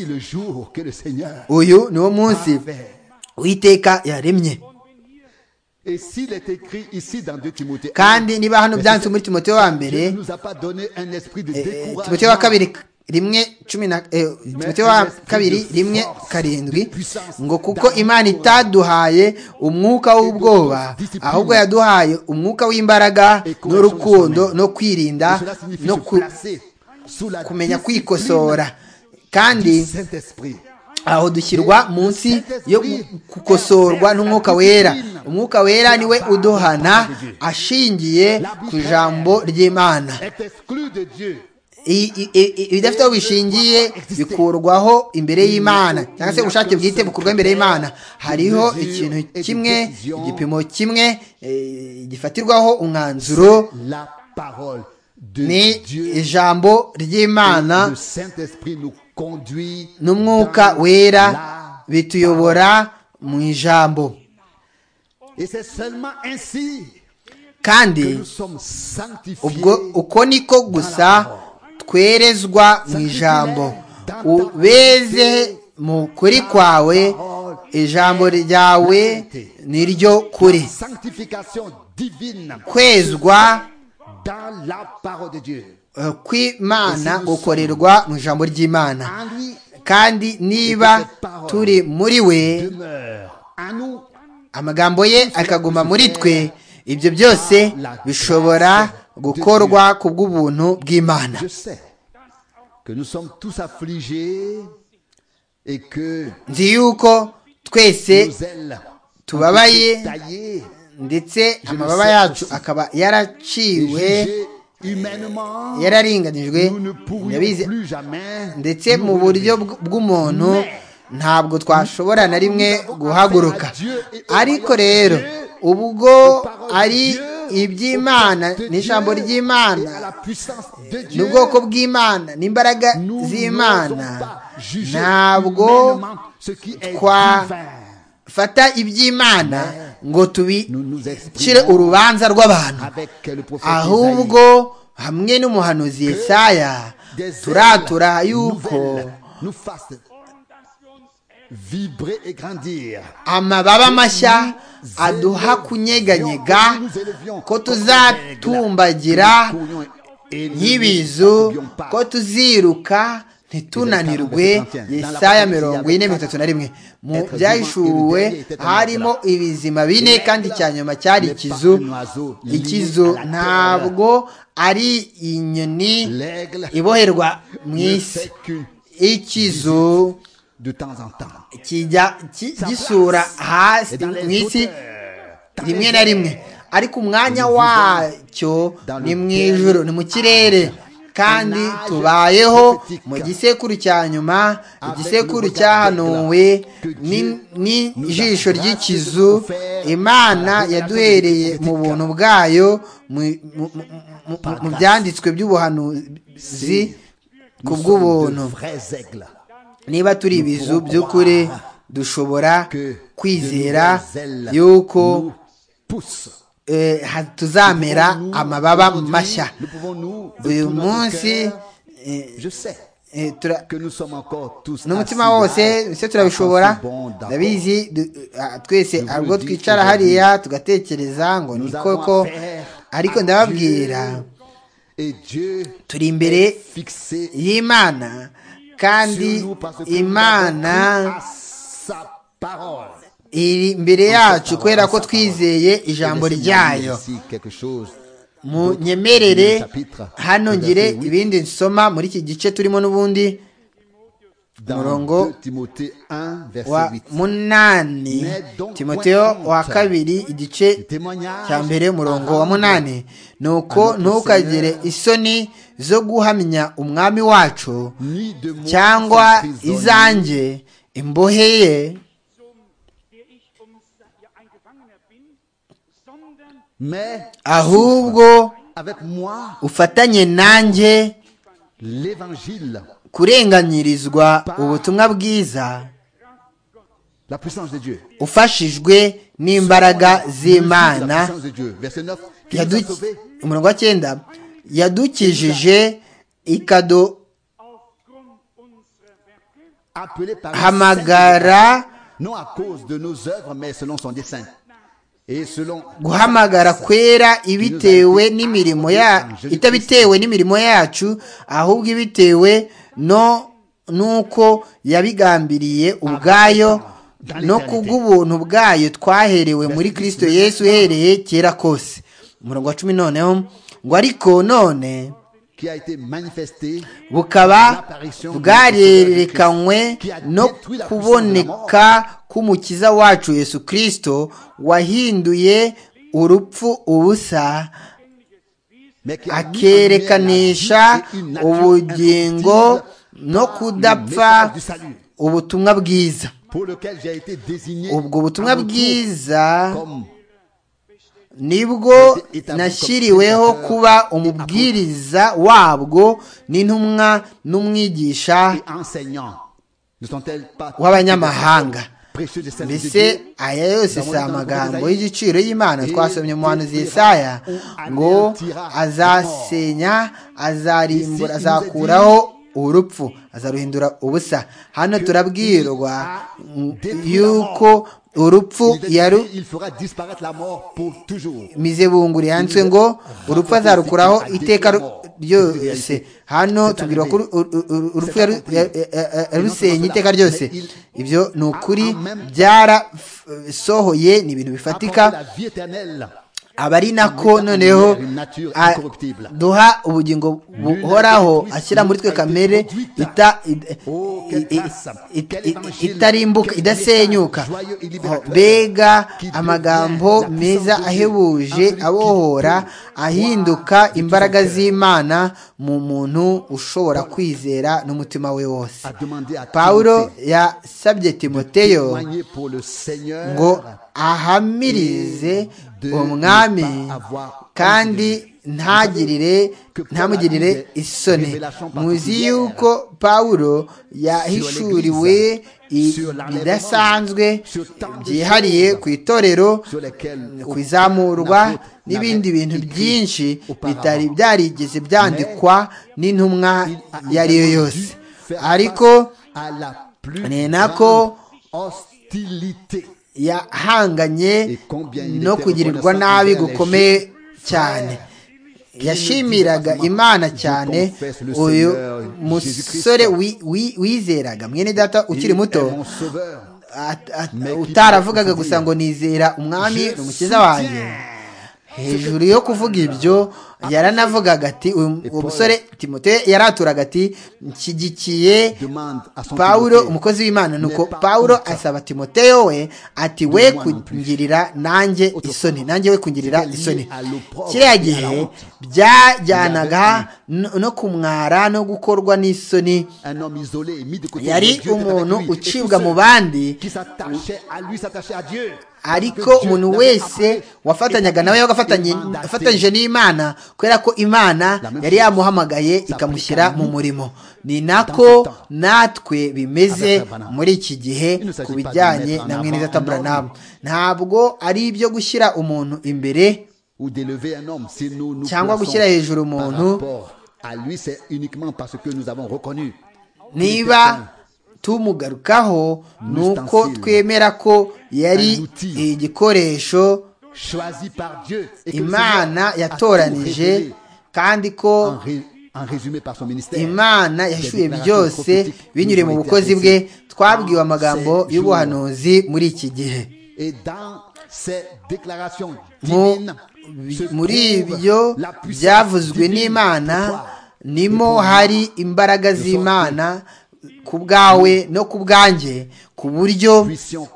Speaker 2: Uyu niwo munsi Uwiteka yaremye. Kandi niba hano byanditse muri Timoteyo wa mbere, Timoteyo wa kabiri rimwe cumi na Timoteyo wa kabiri rimwe karindwi ngo kuko Imana itaduhaye umwuka w'ubwoba, ahubwo yaduhaye umwuka w'imbaraga n'urukundo no kwirinda no kumenya kwikosora. Kandi aho dushyirwa munsi yo gukosorwa n'umwuka wera. Umwuka wera niwe uduhana ashingiye ku ijambo ry'Imana. Ibidafite aho bishingiye bikurwaho imbere y'Imana, cyangwa se ubushake bwite bukurwa imbere y'Imana. Hariho ikintu kimwe, igipimo kimwe gifatirwaho umwanzuro, ni ijambo ry'Imana n'umwuka wera bituyobora mu ijambo. Kandi ubwo uko niko gusa twerezwa mu ijambo. Ubeze mu kuri kwawe, ijambo ryawe niryo kuri. Kwezwa kw'Imana gukorerwa mu ijambo ry'Imana, kandi niba turi muri we, amagambo ye akaguma muri twe, ibyo byose bishobora gukorwa ku bw'ubuntu bw'Imana. Nzi yuko twese tubabaye, ndetse amababa yacu akaba yaraciwe yararinganijwe ndabizi ndetse mu buryo bw'umuntu ntabwo twashobora na rimwe guhaguruka ariko rero ubwo ari iby'Imana n'ijambo ry'Imana n'ubwoko bw'Imana n'imbaraga z'Imana ntabwo twafata iby'Imana ngo tubicire urubanza rw'abantu ahubwo hamwe n'umuhanuzi Yesaya turatura yuko amababa mashya aduha kunyeganyega ko tuzatumbagira nk'ibizu ko tuziruka ntitunanirwe. Yesaya mirongo ine mirongo itatu na rimwe mu byahishuwe harimo ibizima bine kandi icya nyuma cyari ikizu. Ikizu ntabwo ari inyoni iboherwa mu isi. Ikizu kijya gisura hasi mu isi rimwe na rimwe ariko umwanya wacyo ni mu ijuru, ni mu kirere, kandi tubayeho mu gisekuru cya nyuma, igisekuru cyahanuwe n'ijisho ry'ikizu Imana yaduhereye mu buntu bwayo mu byanditswe by'ubuhanuzi ku bw'ubuntu. Niba turi ibizu by'ukuri dushobora kwizera yuko tuzamera amababa mashya. Uyu munsi n'umutima wose ese turabishobora, ndabizi twese ubwo twicara hariya tugatekereza ngo ni koko, ariko ndababwira turi imbere y'Imana kandi Imana iri imbere yacu kubera ko twizeye ijambo ryayo. Mu nyemerere hano ngire ibindi nsoma muri iki gice turimo n'ubundi umurongo wa munani, Timoteyo wa kabiri igice cya mbere umurongo wa munani. Nuko ntukagire isoni zo guhamya umwami wacu cyangwa izanjye imbohe ye, ahubwo ufatanye nanjye kurenganyirizwa ubutumwa bwiza ufashijwe n'imbaraga z'Imana. Umurongo wa cyenda, yadukijije ikaduhamagara guhamagara kwera ibitewe n'imirimo ya itabitewe n'imirimo yacu, ahubwo ibitewe no nuko yabigambiriye ubwayo no kubw'ubuntu bwayo twaherewe muri Kristo Yesu uhereye kera kose. Umurongo wa cumi, noneho ngo ariko none bukaba bwarerekanywe no kuboneka k'umukiza wacu Yesu Kristo, wahinduye urupfu ubusa akerekanisha ubugingo no kudapfa ubutumwa bwiza. Ubwo butumwa bwiza nibwo nashyiriweho kuba umubwiriza wabwo n'intumwa n'umwigisha w'abanyamahanga. Mbese aya yose si amagambo y'igiciro y'Imana twasomye mu muhanuzi Yesaya ngo azasenya, azarimbura, azakuraho urupfu, azaruhindura ubusa. Hano turabwirwa yuko urupfu yaru mizebunguri yanditswe ngo urupfu azarukuraho iteka ryose. Hano tubwirwa ko urupfu yarusenya iteka ryose. Ibyo ni ukuri, byarasohoye, ni ibintu bifatika. aba ari nako noneho duha ubugingo buhoraho, ashyira muri twe kamere itarimbuka, idasenyuka. Mbega amagambo meza ahebuje abohora, ahinduka imbaraga z'Imana mu muntu ushobora kwizera n'umutima we wose. Pawulo yasabye Timoteyo ngo ahamirize umwami kandi ntagirire ntamugirire isoni. Muzi yuko Pawulo yahishuriwe bidasanzwe byihariye ku itorero, ku izamurwa n'ibindi bintu byinshi bitari byarigeze byandikwa n'intumwa iyo ari yo yose. Ariko ni nako yahanganye no kugirirwa nabi gukomeye cyane. Yashimiraga Imana cyane uyu musore wizeraga, mwene data ukiri muto, utaravugaga gusa ngo nizera umwami n'umukiza wanjye. Hejuru yo kuvuga ibyo yaranavugaga ati, uwo musore Timoteyo yaraturaga ati nshyigikiye Pawulo umukozi w'Imana. Nuko Pawulo asaba Timoteyo we ati we kungirira nanjye isoni, nanjye we kungirira isoni. Kiriya gihe byajyanaga no kumwara no gukorwa n'isoni. Yari umuntu ucibwa mu bandi, ariko umuntu wese wafatanyaga nawe agafatanyije n'Imana, kubera ko Imana yari yamuhamagaye ikamushyira mu murimo. Ni nako natwe bimeze muri iki gihe ku bijyanye na mwene data Branham. Ntabwo ari ibyo gushyira umuntu imbere cyangwa gushyira hejuru umuntu. Niba tumugarukaho nuko twemera ko yari igikoresho Imana yatoranije, kandi ko Imana yashuye byose binyuriye mu bukozi bwe. Twabwiwe amagambo y'ubuhanuzi muri iki gihe. Muri ibyo byavuzwe n'Imana nimo hari imbaraga z'Imana ku bwawe no ku bwanjye, ku buryo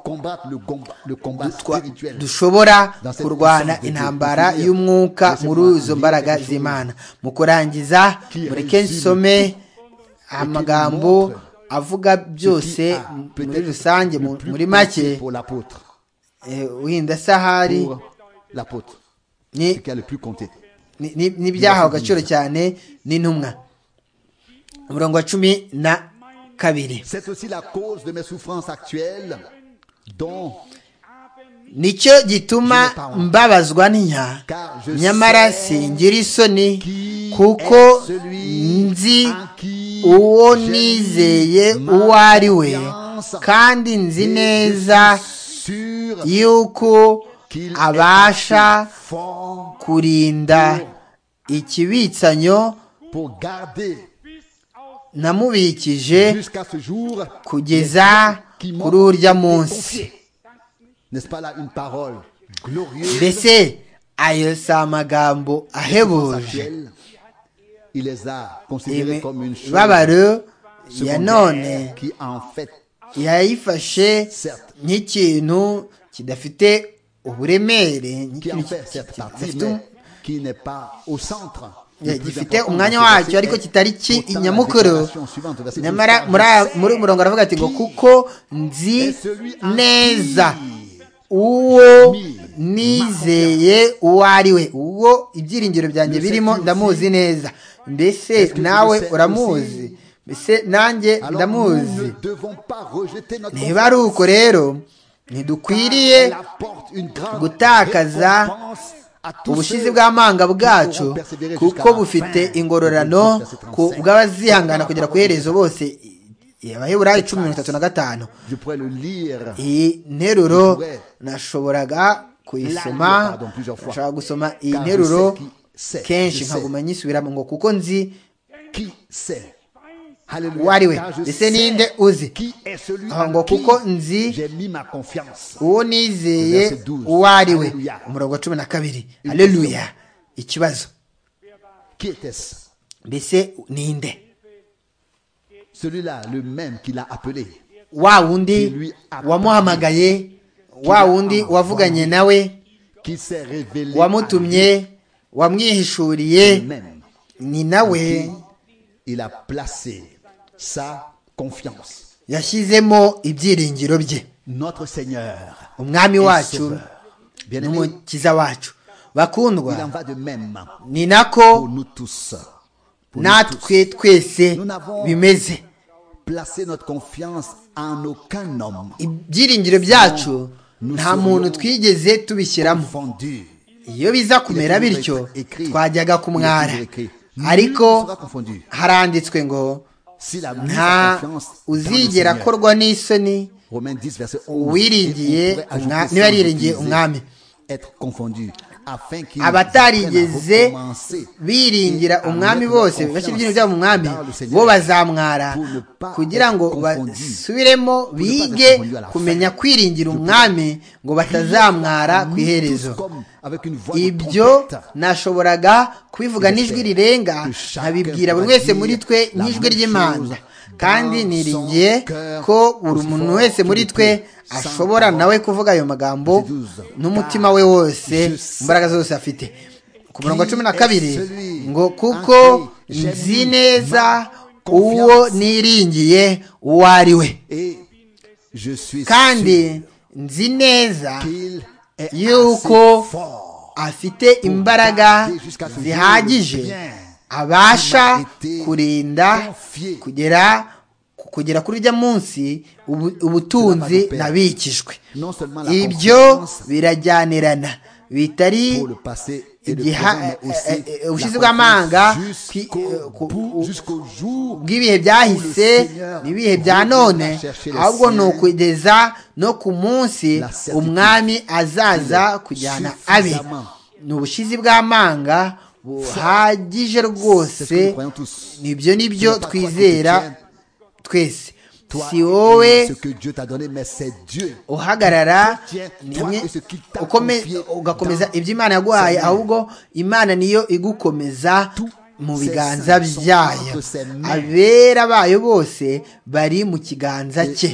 Speaker 2: dushobora kurwana intambara y'umwuka muri izo mbaraga z'Imana. Mu kurangiza, mureke nsome amagambo avuga byose muri rusange, muri make, wenda sahari n'ibyahawe agaciro cyane n'intumwa. Umurongo wa cumi na kabiri. Nicyo gituma mbabazwa ntya, nyamara singira isoni, kuko nzi uwo nizeye uwo ari we, kandi nzi neza yuko abasha kurinda ikibitsanyo namubikije kugeza kuri urya munsi. Mbese ayo si amagambo ahebuje? Imibabaro ya none yayifashe nk'ikintu kidafite uburemere, gifite umwanya wacyo ariko kitari inyamukuru. Nyamara muri umurongo aravuga ati ngo kuko nzi neza uwo nizeye uwo ari we. Uwo ibyiringiro byanjye birimo ndamuzi neza. Mbese nawe uramuzi? Mbese nanjye ndamuzi? Niba ari uko rero, ntidukwiriye gutakaza ubushizi bw'amanga bwacu, kuko bufite ingororano ku bw'abazihangana kugera ku iherezo bose. Abaheburayo cumi mirongo itatu na gatanu. Iyi nteruro nashoboraga kuyisoma, nashaka gusoma iyi nteruro kenshi nkaguma nyisubiramo ngo kuko nzi uwo ari we. Ese ninde uzi? Aho ngo kuko nzi uwo nizeye uwo ari we. Umurongo wa cumi na kabiri. Haleluya. Ikibazo, mbese ninde? Wa wundi wamuhamagaye, wa wundi wavuganye nawe, wamutumye wamwihishuriye
Speaker 1: Même
Speaker 2: ni nawe
Speaker 1: il a placé sa confiance.
Speaker 2: yashyizemo ibyiringiro bye.
Speaker 1: Notre Seigneur
Speaker 2: umwami
Speaker 1: et
Speaker 2: wacu
Speaker 1: Sauveur. Bien-aimé,
Speaker 2: n'umukiza wacu bakundwa,
Speaker 1: il en va de même
Speaker 2: ni nako
Speaker 1: pour nous tous. Pour nous
Speaker 2: natwe
Speaker 1: tous.
Speaker 2: twese
Speaker 1: Nous n'avons
Speaker 2: bimeze.
Speaker 1: placé notre confiance en aucun homme
Speaker 2: ibyiringiro byacu nta muntu twigeze tubishyiramo.
Speaker 1: confondu.
Speaker 2: iyo biza kumera bityo twajyaga kumwara, ariko haranditswe ngo nta uzigera akorwa n'isoni uwiringiye niba yariringiye umwami. abatarigeze biringira umwami bose bashyira ibyintu byabo mu mwami bo bazamwara, kugira ngo basubiremo bige kumenya kwiringira umwami ngo batazamwara ku iherezo. ibyo nashoboraga kubivuga n'ijwi rirenga, nkabibwira buri wese muri twe n'ijwi ry'Imana, kandi niringiye ko buri muntu wese muri twe ashobora nawe kuvuga ayo magambo n'umutima we wose, imbaraga zose afite. ku murongo wa cumi na kabiri ngo kuko nzi neza uwo niringiye uwo ari we, kandi nzi neza yuko afite imbaraga zihagije abasha kurinda kugera kugera kuri ujya munsi ubutunzi nabikijwe. ibyo birajyanirana, bitari ubushizi bw'amanga bw'ibihe byahise n'ibihe bya none, ahubwo ni ukugeza no ku munsi umwami azaza kujyana abe. ni ubushizi bw'amanga buhagije rwose. nibyo nibyo twizera twese. si wowe uhagarara ugakomeza ibyo Imana yaguhaye, ahubwo Imana niyo igukomeza mu biganza byayo. abera bayo bose bari mu kiganza cye,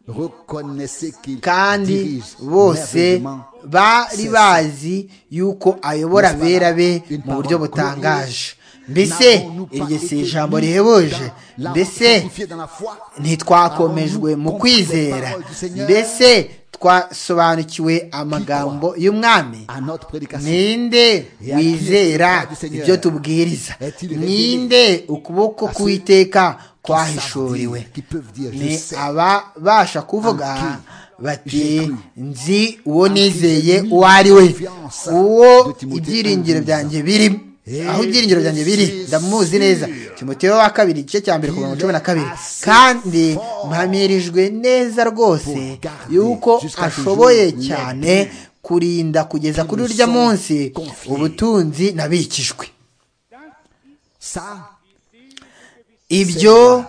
Speaker 2: kandi bose bari bazi yuko ayobora abera be mu buryo butangaje. mbese iryo si ijambo rihebuje? mbese ntitwakomejwe mu kwizera? mbese twasobanukiwe amagambo y'umwami? ninde wizera ibyo tubwiriza? ninde ukuboko k'Uwiteka kwahishuriwe? ni ababasha kuvuga bati nzi uwo nizeye uwo ari we, uwo ibyiringiro byanjye biri, aho ibyiringiro byanjye biri ndamuzi neza. Timoteyo wa kabiri igice cya mbere ku mirongo cumi na kabiri. kandi mpamirijwe neza rwose yuko ashoboye cyane kurinda kugeza kuri urya munsi ubutunzi nabikijwe. ibyo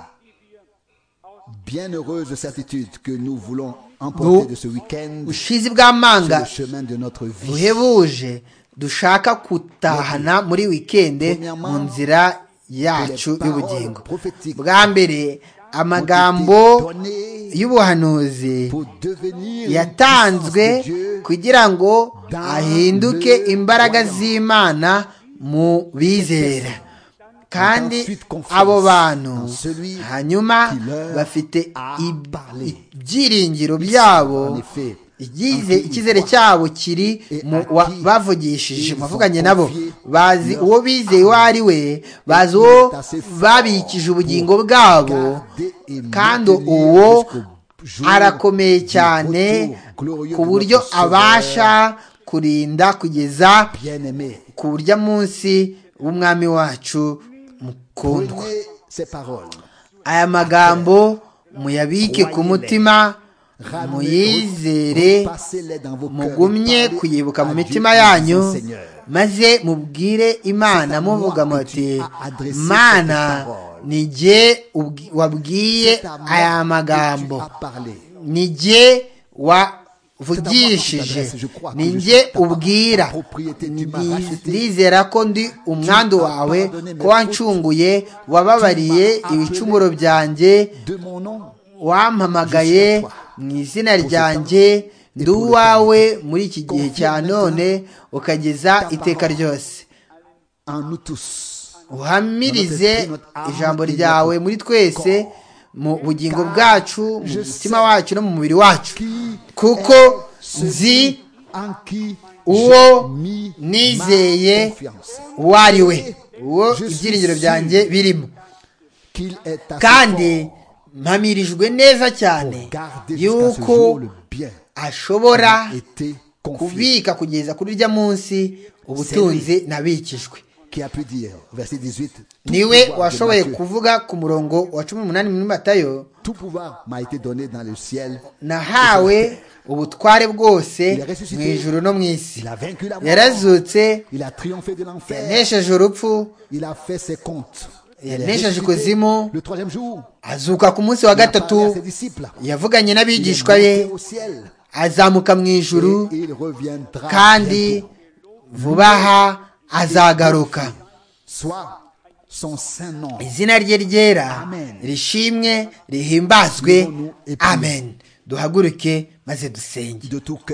Speaker 2: ubushizi bw'amanga buhebuje dushaka gutahana muri wikende mu nzira yacu y'ubugingo. bwa mbere, amagambo y'ubuhanuzi yatanzwe kugira ngo ahinduke imbaraga z'Imana mu bizera, kandi abo bantu hanyuma bafite ibyiringiro byabo, icyizere cyabo kiri mu bavugishije bavuganye nabo, bazi uwo bizeye uwo ari we, bazi uwo babikije ubugingo bwabo, kandi uwo arakomeye cyane ku buryo abasha kurinda kugeza ku buryo munsi w'umwami wacu mukundwa. aya magambo muyabike ku mutima, muyizere, mugumye kuyibuka mu mitima yanyu, maze mubwire Imana muvuga muti Mana, ni jye wabwiye aya magambo, ni jye wavugishije, ni jye ubwira. ndizera ko ndi umwandu wawe, ko wancunguye, wababariye ibicumuro byanjye, wampamagaye mu izina ryanjye, ndi uwawe muri iki gihe cya none ukageza iteka ryose.
Speaker 1: en nous tous.
Speaker 2: uhamirize ijambo ryawe muri twese mu bugingo bwacu, mu mutima wacu no mu mubiri wacu, kuko nzi uwo nizeye uwo ari we, uwo ibyiringiro byanjye birimo, kandi mpamirijwe neza cyane yuko ashobora kubika kugeza kuri urya munsi ubutunzi nabikijwe. niwe washoboye kuvuga ku murongo wa cumi n'umunani muri Matayo, nahawe ubutware bwose mu ijuru no mu isi. yarazutse, yanesheje urupfu, yanesheje ikuzimu, azuka ku munsi wa gatatu, yavuganye n'abigishwa be, azamuka mu ijuru, kandi vuba aha azagaruka. izina rye ryera rishimwe rihimbazwe. Amen. duhaguruke maze dusenge.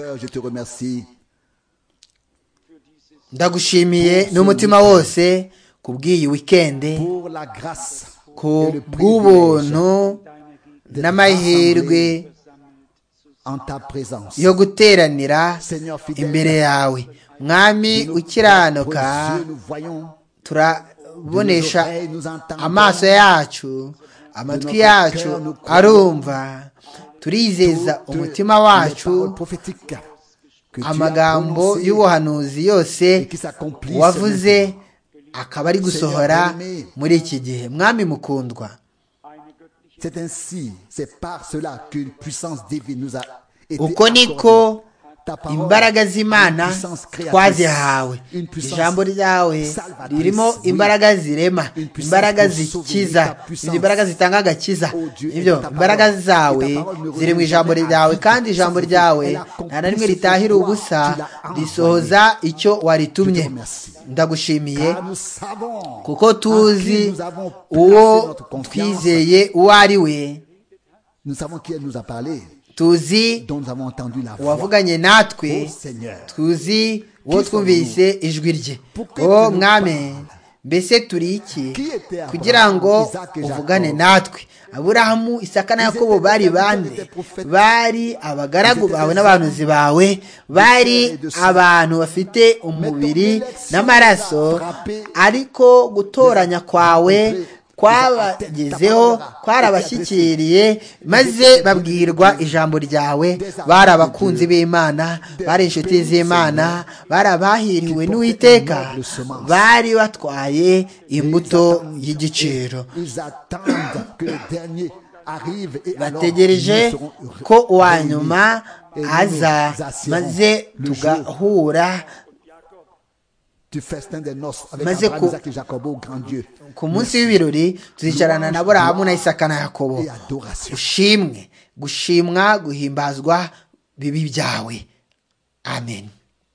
Speaker 2: ndagushimiye n'umutima wose kubw'iyi wikende, ku bw'ubuntu n'amahirwe yo guteranira imbere yawe. Mwami ukiranuka, turabonesha amaso yacu, amatwi yacu arumva, turizeza umutima wacu amagambo y'ubuhanuzi yose wavuze akaba ari gusohora muri iki gihe. Mwami mukundwa, uko niko imbaraga z'Imana twazihawe. ijambo ryawe ririmo imbaraga zirema, imbaraga zikiza, imbaraga zitanga agakiza. ibyo imbaraga zawe ziri mu ijambo ryawe, kandi ijambo ryawe nta na rimwe ritahira ubusa, risohoza icyo waritumye. ndagushimiye kuko tuzi uwo twizeye uwo ari we, tuzi uwavuganye natwe, tuzi uwo twumvise ijwi rye. o Mwami, mbese turi iki kugira ngo uvugane natwe? Aburahamu, Isaka na Yakobo bari bande? Bari abagaragu bawe n'abahanuzi bawe, bari abantu bafite umubiri n'amaraso, ariko gutoranya kwawe kwabagezeho, kwarabashyikiriye, maze babwirwa ijambo ryawe. bari abakunzi b'Imana, bari inshuti z'Imana, bari abahiriwe n'Uwiteka, bari batwaye imbuto y'igiciro. bategereje ko uwa nyuma aza, maze tugahura, maze ku munsi w'ibirori tuzicarana na Aburahamu na Isaka na Yakobo. ushimwe, gushimwa, guhimbazwa bibi byawe. Amen.